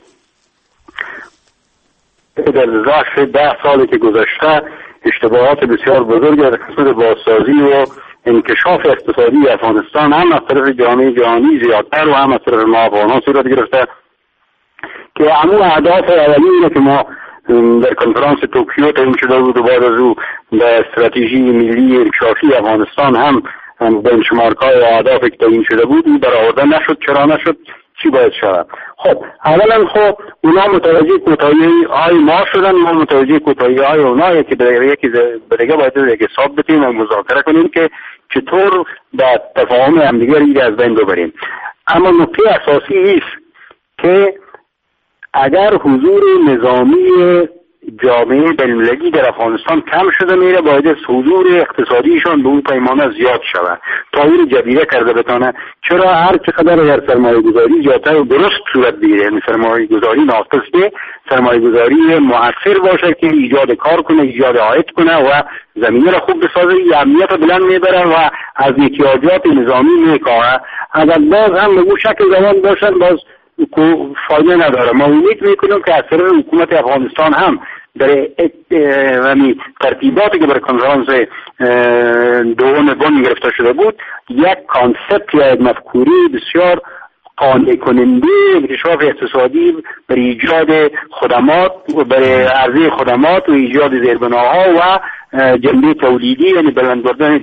در ظرف 10 سالی که گذشته اشتباهات بسیار بزرگی در خصوص بازسازی و انکشاف اقتصادی افغانستان هم از طرف جامعه جهانی زیادتر و هم از طرف ما افغانان صورت گرفته که همون اهداف اولیه که ما در کنفرانس توکیو تعیین شده بود و بعد از او در استراتژی ملی انکشافی افغانستان هم بنچمارک‌های و اهدافی که تعیین شده بود برآورده نشد. چرا نشد؟ چی باید شود؟ خب اولا خب اونا متوجه کوتاهی‌های ما شدن، ما متوجه کوتاهی‌های اونا که یکی دیگه باید یک حساب بتیم و مذاکره کنیم که چطور با تفاهم همدیگه رو از بین ببریم. اما نکته اساسی است که اگر حضور نظامی جامعه بین‌المللی در افغانستان کم شده میره، باید حضور اقتصادیشان به اون پیمانه زیاد شود تا این جبیره کرده بتانه. چرا هر چقدر اگر سرمایه گذاری زیادتر و درست صورت بگیره، یعنی سرمایه گذاری ناقص به سرمایه گذاری مؤثر باشه که ایجاد کار کنه، ایجاد عاید کنه و زمینه را خوب بسازه، امنیت را بلند میبره و از احتیاجات نظامی میکاهه. اگر باز هم به اون شکل زمان باشن باز فایده نداره. ما امید میکنیم که از طرف حکومت افغانستان هم در ترتیباتی که برای کنفرانس دوم بن گرفته شده بود یک کانسپت یا یک مفکوری بسیار قانع کننده انکشاف اقتصادی برای ایجاد خدمات و برای عرضه خدمات و ایجاد زیربناها و جنبه تولیدی، یعنی بلند بردن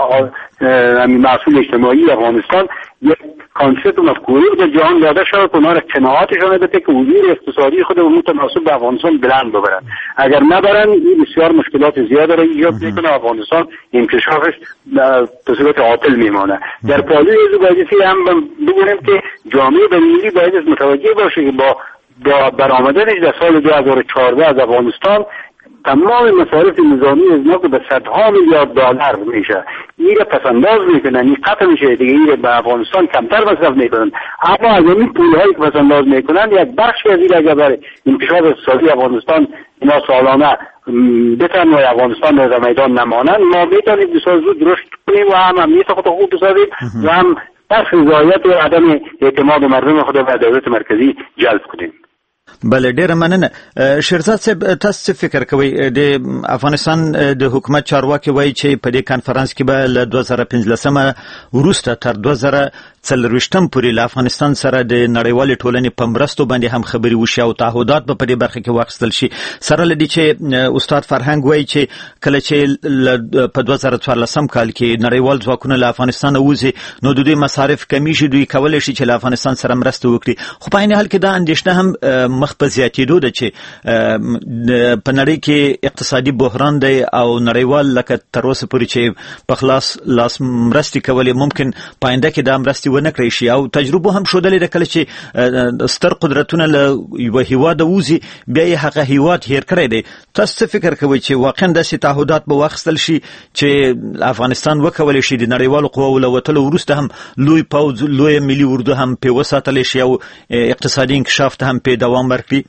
محصول اجتماعی افغانستان، یک کانسپت و مفکوری در جهان داده شد که اونا را قناعتشان بده که حضور اقتصادی خود متناسب به افغانستان بلند ببرن. اگر نبرن این بسیار مشکلات زیاد را ایجاد میکنه، افغانستان انکشافش به صورت عاطل میمانه. در پالوی از بایدی هم بگویم که جامعه بین‌المللی باید متوجه باشه که با برآمدنش در سال 2014 از افغانستان تمام مصارف نظامی از ما که به صدها میلیارد دلار میشه، این را پسنداز میکنن، این قطع میشه دیگه، این را به افغانستان کمتر مصرف میکنن. اما از این پولهایی که پسنداز میکنن یک بخشی از این اگر برای انکشاف اقتصادی افغانستان اینا سالانه بتن و افغانستان در میدان نمانن، ما میتونیم بسیار زود درست کنیم و هم امنیت خود خوب بسازیم و هم بخش رضایت و عدم اعتماد مردم خود به دولت مرکزی جلب کنیم. بله، ډیره مننه. شیرزاد صاحب، تاسو فکر کوئ د افغانستان د حکومت چارواکي وایي چې په دې کانفرنس کې به له 2015 وروسته تر 2024 پورې له افغانستان سره د نړیوالې ټولنې په مرستو باندې هم خبرې وشي او تعهدات به په دې برخه کې واخیستل شي. سره له دې چې استاد فرهنګ وایي چې کله چې په 2014 کال کې نړیوال ځواکونه له افغانستان وځي نو د دوی مصارف کمیږي، دوی کولی شي چې له افغانستان سره مرسته وکړي. خو په عین حال کې دا اندېښنه هم مخ په زیاتېدو ده چې په نړۍ کې اقتصادي بحران دی او نړیوال لکه تر اوسه پورې چې په خلاص لاس مرستې کولې ممکن پاینده کې دا مرستې ونه کړی شي او تجربه هم ښودلې ده کله چې ستر قدرتونه له یوه هیواده ووځي بیا یې هغه هیواد هیر کړی دی. تاسو څه فکر کوئ چې واقعا داسې تعهدات به واخیستل شي چې افغانستان وکولی شي د نړیوالو قواو له وتلو وروسته هم لوی پوځ لوی ملي اردو هم پې وساتلی شي او اقتصادي انکشاف ته هم پې دوام ورکړي؟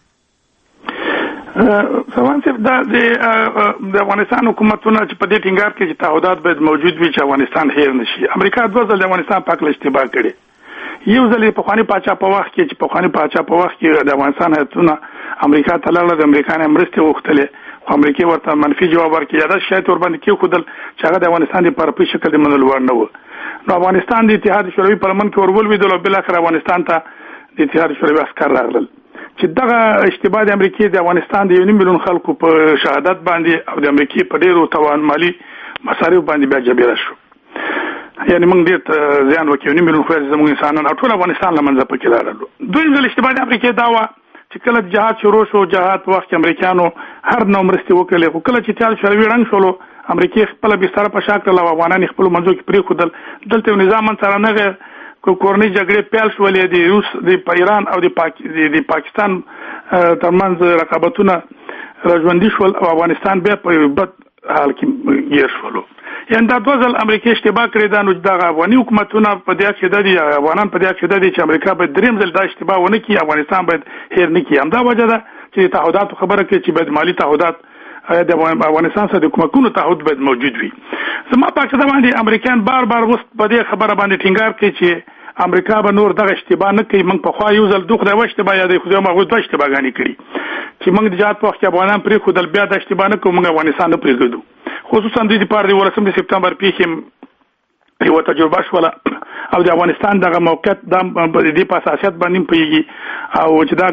سوان صاحب دا د افغانستان حکومتونه چې په دې ټینګار کې چې تعهدات باید موجود وي چې افغانستان هیر نشي. امریکا 2 ځله د افغانستان په اړه اشتباه کړې. یو ځل په خواني پاچا په وخت کې چې په خواني پاچا په وخت کې د افغانستان هیاتونه امریکا ته لاړل، د امریکا نه مرستې وغوښتلې، خو امریکا ورته منفي جواب ورکړ. یا دا شاید ور باندې کې خودل چې هغه د افغانستان لپاره په شکل د منلو وړ نه و. نو افغانستان د اتحاد شوروي پرلمان کې ورول ویدل او بل اخر افغانستان ته د اتحاد شوروي عسكر راغلل چې دغه اشتباه د امریکا د افغانستان د 1 میلیون خلکو په شهادت باندې او د امریکا په ډیرو توان مالی مصارف باندې بیا جبیره شو. یعنی موږ ډیر ځان وکړو 1 میلیون خو زموږ انسانان ټول افغانستان لمنځه پکې لاړل. دوی د اشتباه د امریکا دا و چې کله جهاد شروع شو، جهاد وخت امریکانو هر نو مرستې وکړلې، خو کله چې اتحاد شوروي رنګ شولو امریکا خپل بستر په شاکر له افغانان خپل منځو کې پرې خودل. دلته نظام سره نه کورنۍ جګړې پیل شولې، د روس د ایران او د پاکستان ترمنځ رقابتونه راژوندي شول او افغانستان بیا په بد حال کې گیر شول. یعنی دا 2 ځل امریکا اشتباه کړې ده. نو د افغاني حکومتونه په دې کې د افغانان په دې کې د چې امریکا به دریم ځل دا اشتباه ونه کړي، افغانستان باید هیر نه کړي. همدا وجه ده چې تعهدات خبره کوي چې باید مالی تعهدات د افغانستان سره د کومکونو تعهد باید موجود وي. زما په څه باندې امریکایان بار بار وست په دې خبره باندې ټینګار کوي چې امریکا به نور دغه اشتباه نه کوي. موږ په خوا یو ځل دوه خدای اشتباه یادې خو ما غوښتل اشتباهګانی کړي چې موږ د جهاد په وخت کې افغانان پرې خودل بیا د اشتباه نه کوو، موږ افغانستان نه پرېږدو. خصوصا د دې پاره د 18 سپتمبر پیښې یو تجربه شوله او د افغانستان دغه موقعیت د دې په اساسیت باندې پیږي او چې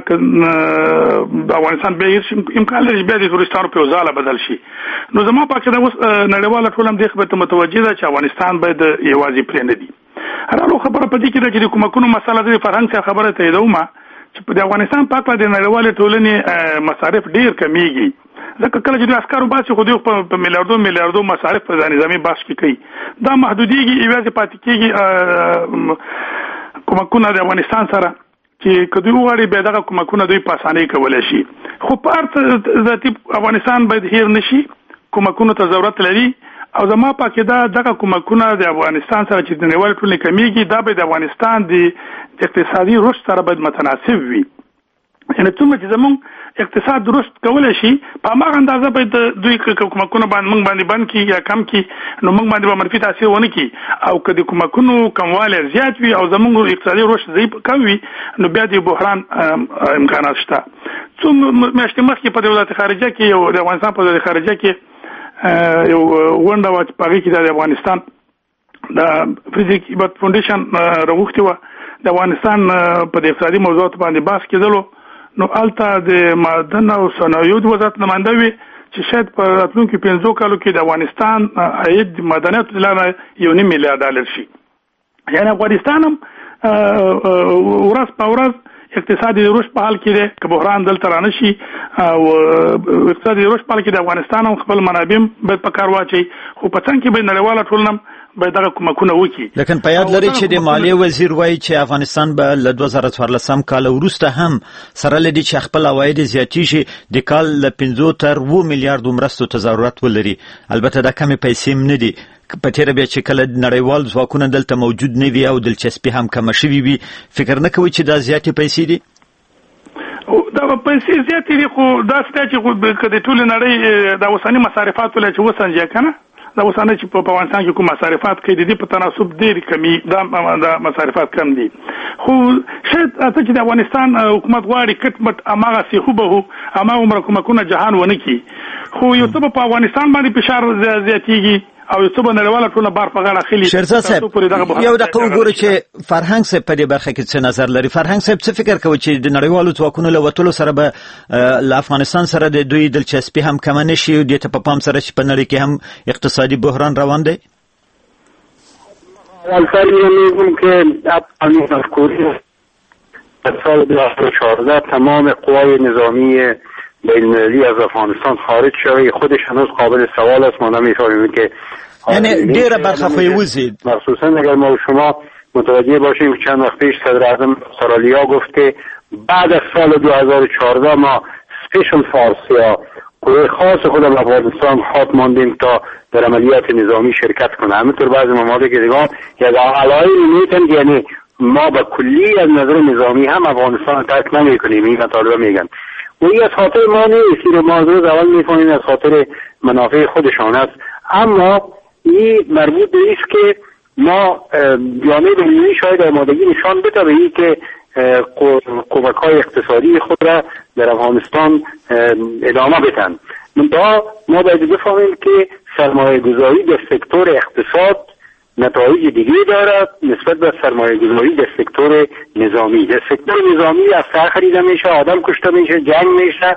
دا د افغانستان به امکان لري بیا د تورستانو په ځاله بدل شي. نو زما په کې د نړیواله ټولم د خبرته متوجه ده چې افغانستان باید یوازې پرې نه دی. هرالو خبره پدې کې ده چې د کومکونو مسله د فرهنګ څخه خبره ته دومه چې په افغانستان په اړه د نړیوالې ټولنې مصارف ډیر کمیږي. ځکه کله چې د عسکرو باسي خو دوی په میلیاردو مصارف په نظامی بخش کې کوي، دا محدودیږي ایوازې پاتې کېږي کومکونه د افغانستان سره چې کدوې وغواړي بیا دغه کومکونه دوی په اسانۍ کولی شي. خو په اړه ذاتي افغانستان باید هیر نشي، کومکونو ته ضرورت لري او زما پکې دغه کومکونه د افغانستان سره چې د نړیوال ټولنې کمیږي دا به د افغانستان د اقتصادي رشد سره باید متناسب وي. یعنی څومره چې زموږ اقتصاد رشد کولای شي په هغه اندازه باید دوی کومکونه باندې بند کی یا کم کی، نو موږ باندې به منفي تاثیر ونه کی. او که د کومکونو کموالی زیات وي او زموږ اقتصادي رشد ضعیف کم وي نو بیا د بحران امکانات شته. څو میاشتې مخکې په وزارت خارجه کې یو د افغانستان په وزارت خارجه کې یو غونډه وه چې په هغې کې د افغانستان د فزیک ایبت فاونډیشن راغوښتې وه، د افغانستان په د اقتصادي موضوعاتو باندې بحث کېدلو. نو الته د معدن او صنایعو د وزارت نماینده وي چې شاید په راتلونکو 5 کالو کې د افغانستان عاید معدنیاتو له لارې 1.5 میلیارډ ډالر شي. یعنی افغانستان هم ورځ په ورځ اقتصادي رشد په حال کې دی که بحران دلته رانه شي او اقتصادي رشد په حال کې د افغانستان هم خپل منابع باید په کار واچوي، خو په څنګ کې باید نړیواله ټولنه باید دغه کومکونه وکړي. لیکن په یاد لري چې د مالیې وزیر وایي چې افغانستان به له 2014 کال وروسته هم سره لدی چې خپل عواید زیاتې شي د کال له 5 تر 7 میلیارډ مرستو ته ضرورت ولري. البته دا کمې پیسې هم نه دي. په تیر بیا چې کله نړیوال ځواکونه دلته موجود نه وي او دلچسپي هم کم شوي وي، فکر نه کوي چې دا زیاتې پیسې دي؟ دا پیسې زیاتې دي خو دا څه چې د ټول نړۍ د اوسنی مصارفاتو له چې وسنجه کنه دا اوسنی چې په افغانستان کې کوم مصارفات کوي د په تناسب ډېر کمی دا مصارفات کم دي. خو شاید چې د افغانستان حکومت غواړي کټمټ اماغه سیخو به اما عمر کومکونه جهان ونه کی، خو یو څه په افغانستان باندې فشار زیاتېږي او څه به نړیواله ټولنه بار په غاړه خلي. شیرزاد صاحب یو دقیقه وګورئ چې فرهنګ صاحب په دې برخه کې څه نظر لري. فرهنګ صاحب څه فکر کوي چې د نړیوالو ځواکونو له وتلو سره به له افغانستان سره د دوی دلچسپي هم کم نه شي او دې ته په پام سره چې په نړۍ کې هم اقتصادي بحران روان دی؟ در سال 2014 تمام قوای نظامی بین‌المللی از افغانستان خارج شده، خودش هنوز قابل سوال است. ما نمی‌فهمیم که یعنی دیر برخواه وزید، مخصوصا اگر ما و شما متوجه باشیم که چند وقت پیش صدر اعظم استرالیا گفت که بعد از سال 2014 ما سپیشل فورس یا قوه خاص خودم افغانستان خواهد ماندیم تا در عملیات نظامی شرکت کنه. همینطور بعضی ممالک دیگه یک علایمی میتن، یعنی ما به کلی از نظر نظامی هم افغانستان ترک نمی کنیم. این طالبا میگن و این از خاطر ما نیست، این موضوع اول میفهمیم از خاطر منافع خودشان است. اما این مربوط به است که ما جامعه بین‌المللی شاید آمادگی نشان بده به این که کمک‌های اقتصادی خود را در افغانستان ادامه بدن. ما باید بفهمیم که سرمایه‌گذاری در سکتور اقتصاد نتایج دیگه دارد نسبت به سرمایه‌گذاری در سکتور نظامی. در سکتور نظامی اسلحه خریده میشه، آدم کشته میشه، جنگ میشه،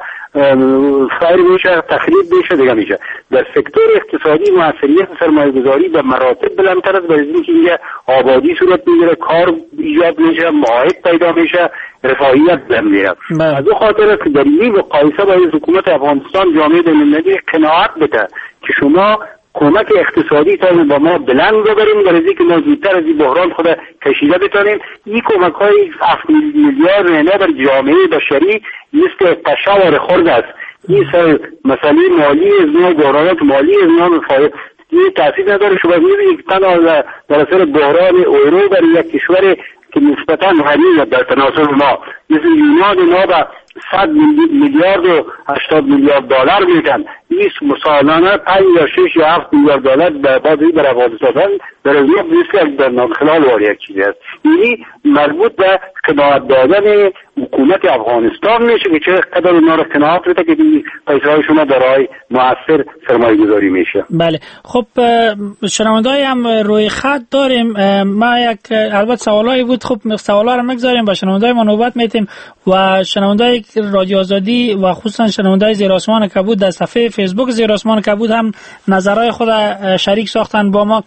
فایر میشه، تخریب میشه، دیگه میشه. در سکتور اقتصادی موثریت سرمایه‌گذاری به مراتب بلندتر است، برای اینکه اینجا آبادی صورت میگیره، کار ایجاد میشه، معاهد پیدا میشه، رفاهیت بلند میره. از اون خاطر است که در این مقایسه با حکومت افغانستان جامعه بین‌المللی قناعت بده که شما کمک اقتصادی تا با ما بلند ببریم، در ازی که ما زودتر از این بحران خود کشیده بتانیم. این کمک های 7 میلیارد نه بر جامعه بشری مثل تشاور خورد است. این مسئله مالی از نوع بحرانات مالی از نوع فاید این تأثیر نداره. شما میبینید که تنها در اثر بحران اورو در یک کشور که نسبتا غنی در تناسب ما مثل یونان ما به 100 میلیارد و 80 میلیارد دلار میدن، این سالانه 5 یا 6 یا 7 میلیارد دلار بازی بر افغانستان در از یک مثل در ناخلال واری یک چیز است. یعنی مربوط به قناعت دادن حکومت افغانستان میشه که چه قدر اونا رو قناعت بده که پیسه های شما برای مؤثر سرمایه گذاری میشه. بله خب شنونده‌ای هم روی خط داریم. ما یک البته سوالایی بود، خب سوالا رو مگذاریم با شنونده‌ای ما نوبت میتیم و شنونده‌ای رادیو آزادی و خصوصا شنونده‌ای زیر آسمان کبود در صفحه فیسبوک زیر آسمان کبود هم نظرهای خود شریک ساختن با ما.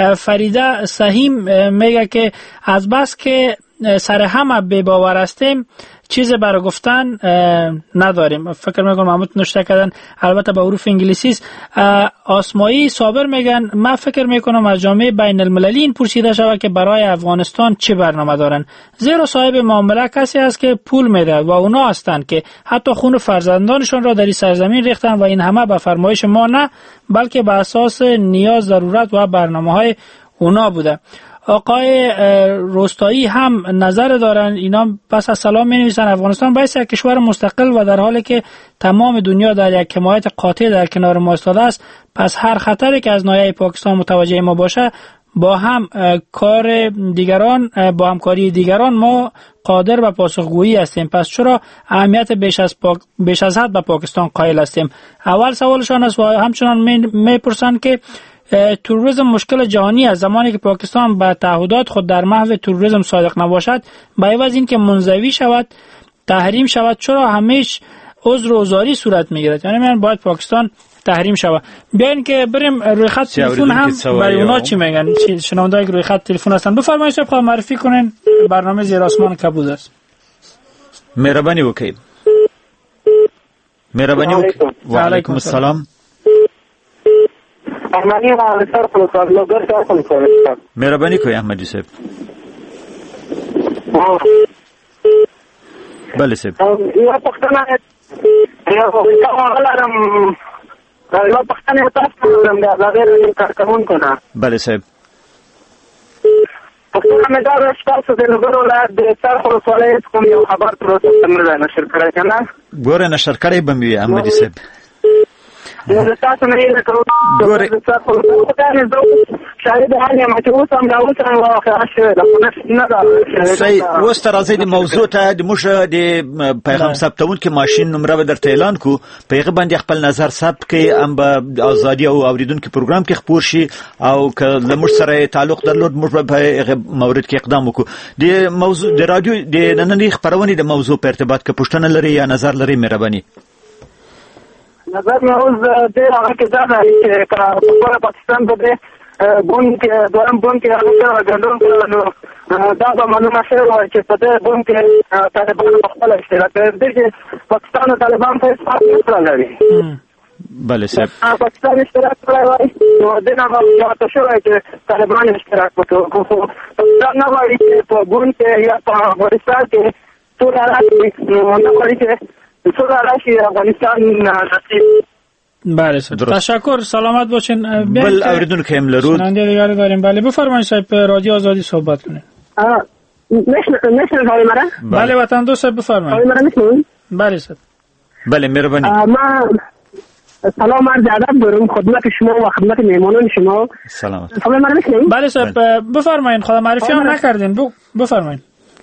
فریده سهیم میگه که از بس که سر همه بی باور هستیم چیز برای گفتن نداریم. فکر میکنم محمود نوشته کردن البته به حروف انگلیسی است. آسمایی صابر میگن من فکر میکنم از جامعه بین المللی این پرسیده شود که برای افغانستان چه برنامه دارن، زیرا صاحب معامله کسی است که پول میده و اونا هستند که حتی خون فرزندانشان را در این سرزمین ریختن و این همه به فرمایش ما نه بلکه به اساس نیاز، ضرورت و برنامه‌های اونا بوده. آقای روستایی هم نظر دارن. اینا پس از سلام می نویسن افغانستان باید یک کشور مستقل و در حالی که تمام دنیا در یک حمایت قاطع در کنار ما ایستاده است، پس هر خطری که از ناحیه پاکستان متوجه ما باشه با همکاری دیگران ما قادر به پاسخگویی هستیم. پس چرا اهمیت بیش از حد به پاکستان قائل هستیم؟ اول سوالشان است و همچنان میپرسن که تروریسم مشکل جهانی است. زمانی که پاکستان به تعهدات خود در محو تروریسم صادق نباشد، به عوض این که منزوی شود، تحریم شود، چرا همیشه عذر و زاری صورت میگیرد؟ یعنی من باید پاکستان تحریم شود. بیاین که بریم روی خط تلفن هم برای اونا چی میگن. شنونده‌ای روی خط تلفن هستن بفرمایید صاحب خود معرفی کنین. برنامه زیر آسمان کبود است. مهربانی وکیل. و علیکم السلام. مهربانی کوي احمد صاحب. بله صاحب. یو پښتنه دا غیر کارکونکو نه. بله صاحب. پښتنه مې دا تاسو د نګورو ولایت د څرخو ولایت کوم یو خبر تر اوسه نه نشر کړی کنه. ګوره نشر کړی به مې احمد صاحب. نو تاسو نه یې کوم شاید حالیا ما چې اوس هم دا اوس هم واقعا شوی دا نه دا صحیح. اوس تر ازې د موضوع ته د موږ د پیغام ثبتون کې ماشين نمبر به درته اعلان کو پیغام باندې خپل نظر ثبت کې ام به ازادي او اوریدونکو پروګرام کې خبر شي او که لمر سره تعلق درلود موږ په مورد کې اقدام وکړو. د موضوع د رادیو د نننۍ خبرونه د موضوع په ارتباط کې پښتنه لري یا نظر لري مهرباني. نظر مې اوس ډېر هغه کې دا دی چې په پاکستان باندې بون که دارم بون که گندم دا با معلومه شده که پده بون که طالبان مختل اشتراک کرده که پاکستان و طالبان په اساس لري. بله صاحب. پاکستان اشتراک کړی و دنه واقع شوی چې طالبان اشتراک وکړي. پاکستان نه غواړي چې په بون کې یا په افغانستان کې ټول راشي، نه غواړي چې ټول راشي افغانستان نصیب. بله تشکر، سلامت باشین. بل اوریدونکو هم لرو. شنونده دیگه داریم. بله بفرمایید صاحب، رادیو آزادی صحبت کنید. نشنل های مرا؟ بله وطن دوست صاحب بفرمایید. های مرا میشنید؟ بله صاحب. بله مهربانی. ما سلام عرض ادب دارم خدمت شما و خدمت میهمانان شما. سلامت. صدای مرا میشنید؟ بله صاحب بفرمایید، خدا معرفی هم نکردین. بفرمایید.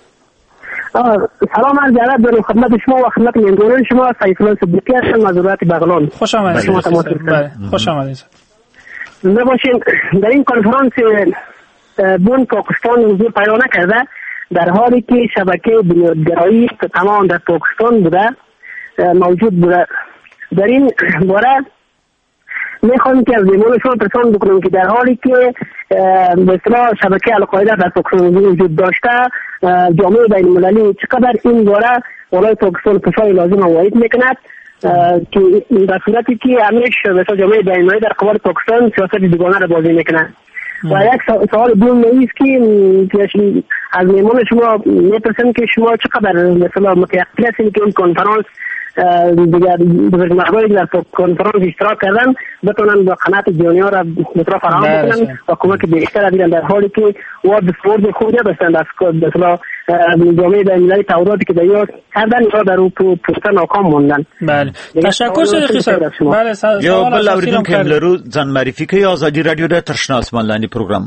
سلام عرض ادب دارم خدمت شما و خدمت میهمانان شما. سیف الله صدیقی هستم از ولایت بغلان. خوش آمدید. بله خوش آمدید. نباشین در این کنفرانس بون پاکستان حضور پیدا نکرده، در حالی که شبکه بنیادگرایی که تمام در پاکستان بوده موجود بوده. در این باره میخوام که از میهمان شما پرسان بکنم که در حالی که به اصطلاح شبکه القاعده در پاکستان وجود داشته، جامعه بین المللی چقدر این باره ولای پاکستان فشار لازم وارد میکند که در صورتی که همیش مثلا جامعه بین المللی در قبال پاکستان سیاست دوگانه را بازی میکنند. و یک سوال دوم نیست که از میهمان شما میپرسم که شما چقدر مثلا متأکد هستید که این کنفرانس دیگر بزرگمردانی در کنفرانس اشتراک کردن بتونن با قناعت جهانی‌ها را مطرح فراهم بکنن و کمک بیشتر بدن، در حالی که وارد فورد خود نداشتن از مثلا جامعه بین‌المللی تعهداتی که دریافت کردن یا در اون پوسته ناکام موندن. بله تشکر صدیقی صاحب. بله یو بل اوریدونکو هم لرو ځان معرفي کوي. آزادی رادیو د ترشنا اسمان لاندې پروګرام.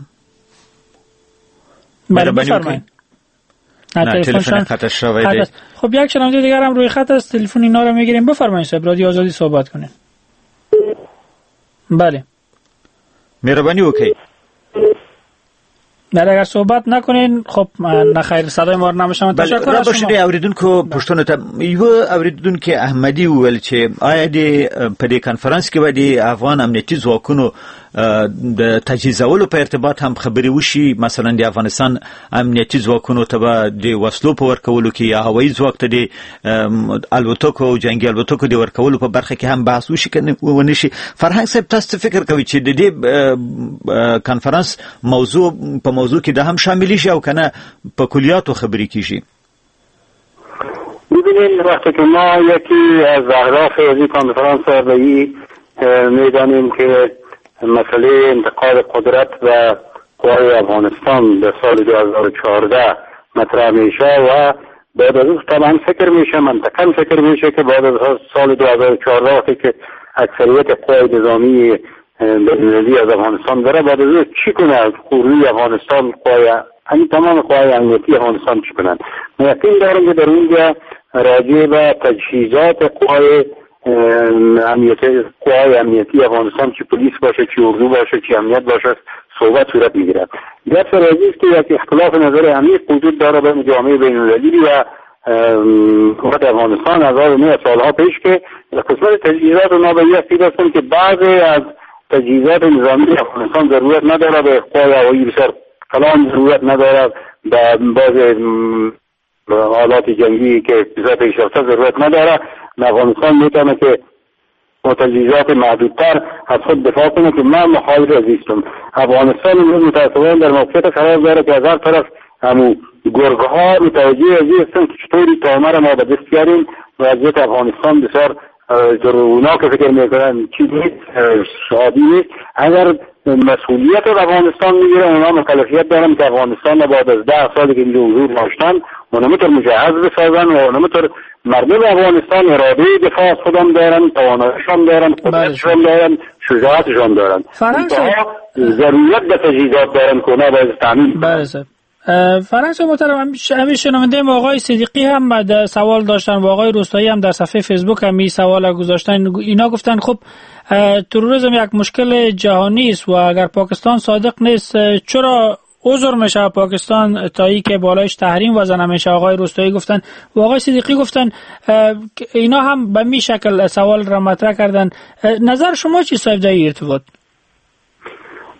بله بفرمایید. نه تلفن خط شوی. خب یک شنونده دیگر هم روی خط است، تلفن اینا رو میگیریم. بفرمایید صاحب، رادیو آزادی صحبت کنین. بله مهربانی وکړئ. نه اگر صحبت نکنین خب نه خیر صدای ما رو نمیشم. تشکر از شما. بله اوریدونکو پښتون ته یو اوریدونکو احمدی وویل چې آیا د په دې کانفرنس کې به د افغان امنیتي ځواکونو د تجهیزولو په ارتباط هم خبري وشي، مثلا د افغانستان امنیتي ځواکونو ته به د وسلو په ورکولو کې یا هوایي ځواک ته د الوتکو او جنگي الوتکو د ورکولو په برخه کې هم بحث وشي کنه ونشي. فرهنګ صاحب تاسو فکر کوئ چې د دې کانفرنس موضوع کې ده هم شامل شي او کنه په کلیاتو خبري کیږي؟ ببینید وقتی که ما یکی از اهداف این کنفرانس را میدانیم که مسئله انتقال قدرت و قوای افغانستان در سال 2014 مطرح میشه و بعد از اون طبعا فکر میشه، منطقا فکر میشه که بعد از سال 2014 وقتی که اکثریت قوای نظامی بین‌المللی از افغانستان بره، بعد از اون چی کنه؟ قوای افغانستان تمام قوای امنیتی افغانستان چی کنن؟ من یقین دارم که در اونجا راجع به تجهیزات قوای امنیتی افغانستان، چی پلیس باشه، چی اردو باشه، چی امنیت باشه، صحبت صورت میگیره. گفت راجع است که یک اختلاف نظر عمیق وجود داره بین جامعه بین‌المللی و حکومت افغانستان از سالها پیش که قسمت تجهیزات اونا به یک عقیده هستند که بعضی از تجهیزات نظامی افغانستان ضرورت نداره، به قوای هوایی بسیار کلان ضرورت نداره، به بعض آلات جنگی که بسیار پیشرفته ضرورت نداره. افغانستان میتونه که با تجهیزات محدودتر از خود دفاع کنه که من مخالف ازیستم. افغانستان امروز متاسفانه در موقعیت قرار داره که از هر طرف همو گرگ‌ها متوجه ازیستن که چطوری تامر ما به دست بیاریم و وضعیت افغانستان بسیار اونا که فکر میکنن چیز نیست، عادی نیست. اگر مسئولیت رو افغانستان میگیره، اونا مکلفیت دارن که افغانستان بعد از 10 سالی که اینجا حضور داشتن اونا میتونن مجهز بسازن و اونا میتونن مردم افغانستان اراده دفاع از خودم دارن، تواناییشان دارن، قدرتشان دارن، شجاعتشان دارن. ضرورت به تجهیزات دارن که اونا باید تامین کنن. فرانسه محترم، همین شنونده آقای صدیقی هم سوال داشتن و آقای روستایی هم در صفحه فیسبوک هم این سوال گذاشتن. اینا گفتن خب تروریسم یک مشکل جهانی است و اگر پاکستان صادق نیست چرا عذر میشه پاکستان تا ای که بالایش تحریم وضع نمیشه؟ آقای روستایی گفتن و آقای صدیقی گفتن اینا هم به می شکل سوال را مطرح کردن. نظر شما چی صاحب در این ارتباط؟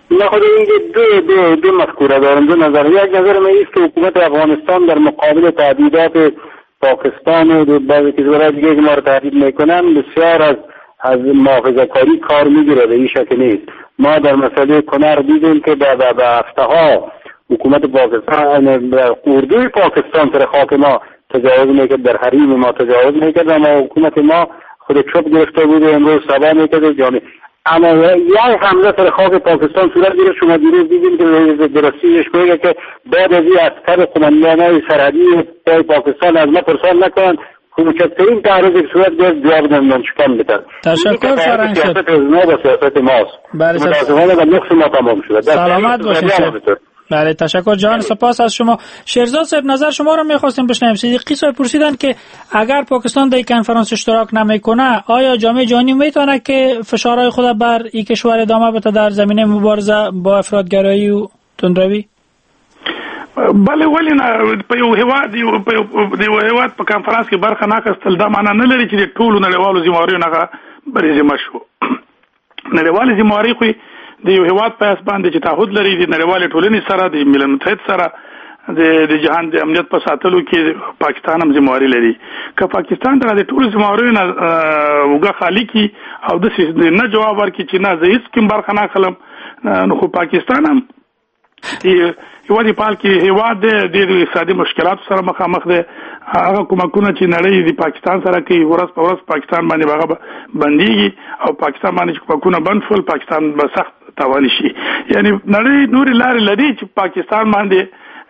نه خود اینکه دو مفکوره دارم، دو نظر. یک نظر من است که حکومت افغانستان در مقابل تهدیدات پاکستان و بعضی کشورهای دیگه که ما رو تهدید میکنن بسیار از محافظه‌کاری کار میگیره. به این شکل نیست. ما در مسئله کنر دیدیم که به هفته‌ها حکومت پاکستان اردوی پاکستان سر خاک ما تجاوز میکرد، در حریم ما تجاوز میکرد، اما حکومت ما خود چوب گرفته بود و امروز سبا میکرد جانی. اما یک حمله سر خاک پاکستان صورت گرفت. شما دیروز دیدیم که درستیش میگه که بعد از این عسکر قماندانای سرحدی پاکستان از ما پرسان نکنند، کوچکترین تعرض که صورت گرفت جواب نمیدن شکم بدن. تشکر فرنگ شد. سیاست از ما با سیاست ماست. متاسفانه به نقص ما تمام شده. سلامت باشید. بله تشکر جان، سپاس از شما. شیرزاد صاحب نظر شما رو می‌خواستیم بشنویم. صدیقی صاحب پرسیدن که اگر پاکستان در کنفرانس اشتراک نمیکنه آیا جامعه جهانی میتونه که فشارهای خود بر این کشور ادامه بده در زمینه مبارزه با افراطگرایی و تندروی؟ بله ولی نه په یو هیواد په کنفرانس کې برخه نه اخیستل دا معنی نه لري چې د ټولو نړیوالو ذمہواریو نه بریځم شو. نړیوالې ذمہواري خو د یو هیواد په اس باندې چې تعهد لري د نړیوالې ټولنې سره، د ملل متحد سره، د جهان د امنیت په ساتلو کې پاکستان هم ذمہواری لري. که پاکستان د ټولو ذمہواریو نه وګه خالی کی او د نه جواب ورکړي چې نه زه هیڅ کوم برخه نه اخلم، نو خو پاکستان هم هیوادی پال کې هیواد د اقتصادي مشکلات سره مخامخ دی. هغه کومکونه چې نړۍ د پاکستان سره کوي ورځ په ورځ پاکستان باندې هغه بنديږي او پاکستان باندې چې کومکونه بند شول پاکستان به سخت تاوان شي. یعنی نړۍ نور لارې لري چې پاکستان باندې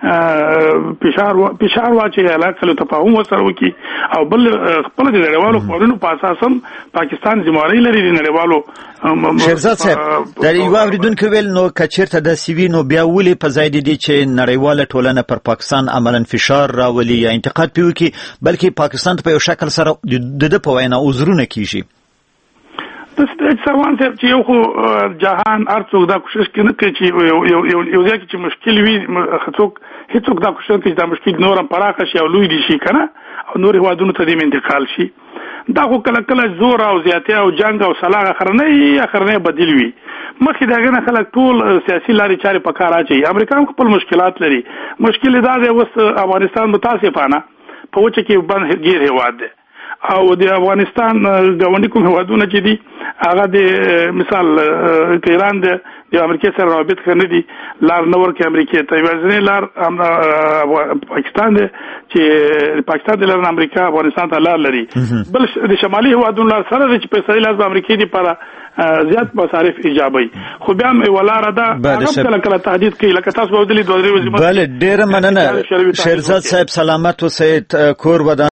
فشار واچي، علاقه تفاهم وسره وکي او بل خپل د نړیوالو قوانینو په اساس هم پاکستان ذمہواری لري د نړیوالو. شیرزاد صاحب در یو اوریدونکو ویل نو کچیرته د سیوی نو بیا ولې په ځای دي چې نړیواله ټولنه پر پاکستان عملاً فشار راولي یا انتقاد پیوکي، بلکې پاکستان په یو شکل سره د په وینا عذرونه کیږي. د ستېج سروان صاحب چې یو خو جهان ارڅوک دا کوشش کوي چې یو ځکه چې مشکل وي هیڅوک دا کوشش کوي چې دا مشکل نورم پراخه شي او لوی دي شي کنه او نور هوادونو ته د انتقال شي. دا خو کله کله زور او زیاتې او جنگ او صلاح اخرنه بدیل وي. مخکې داګه نه خلک ټول سیاسي لارې چارې په کار اچي. امریکا هم خپل مشکلات لري. مشکل دا دی اوس افغانستان متاسفانه په وچه کې باندې غیر هواد دی او د افغانستان ګاونډي کوم هوادونه چې دي هغه د مثال ایران د امریکا سره رابط کنه دي لار نور کې امریکا ته وزنه لار پاکستان دی چې پاکستان د لار امریکا افغانستان ته لار لري. بل د شمالي هوادونو لار سره چې په سړي لازم امریکا دي پر زیات مصارف ایجابي خو بیا هم ولاره ده هغه کله تهدید کوي لکه تاسو ودلی دوه ورځې. بله ډیره مننه شیرزاد صاحب، سلامت اوسئ. کور ودان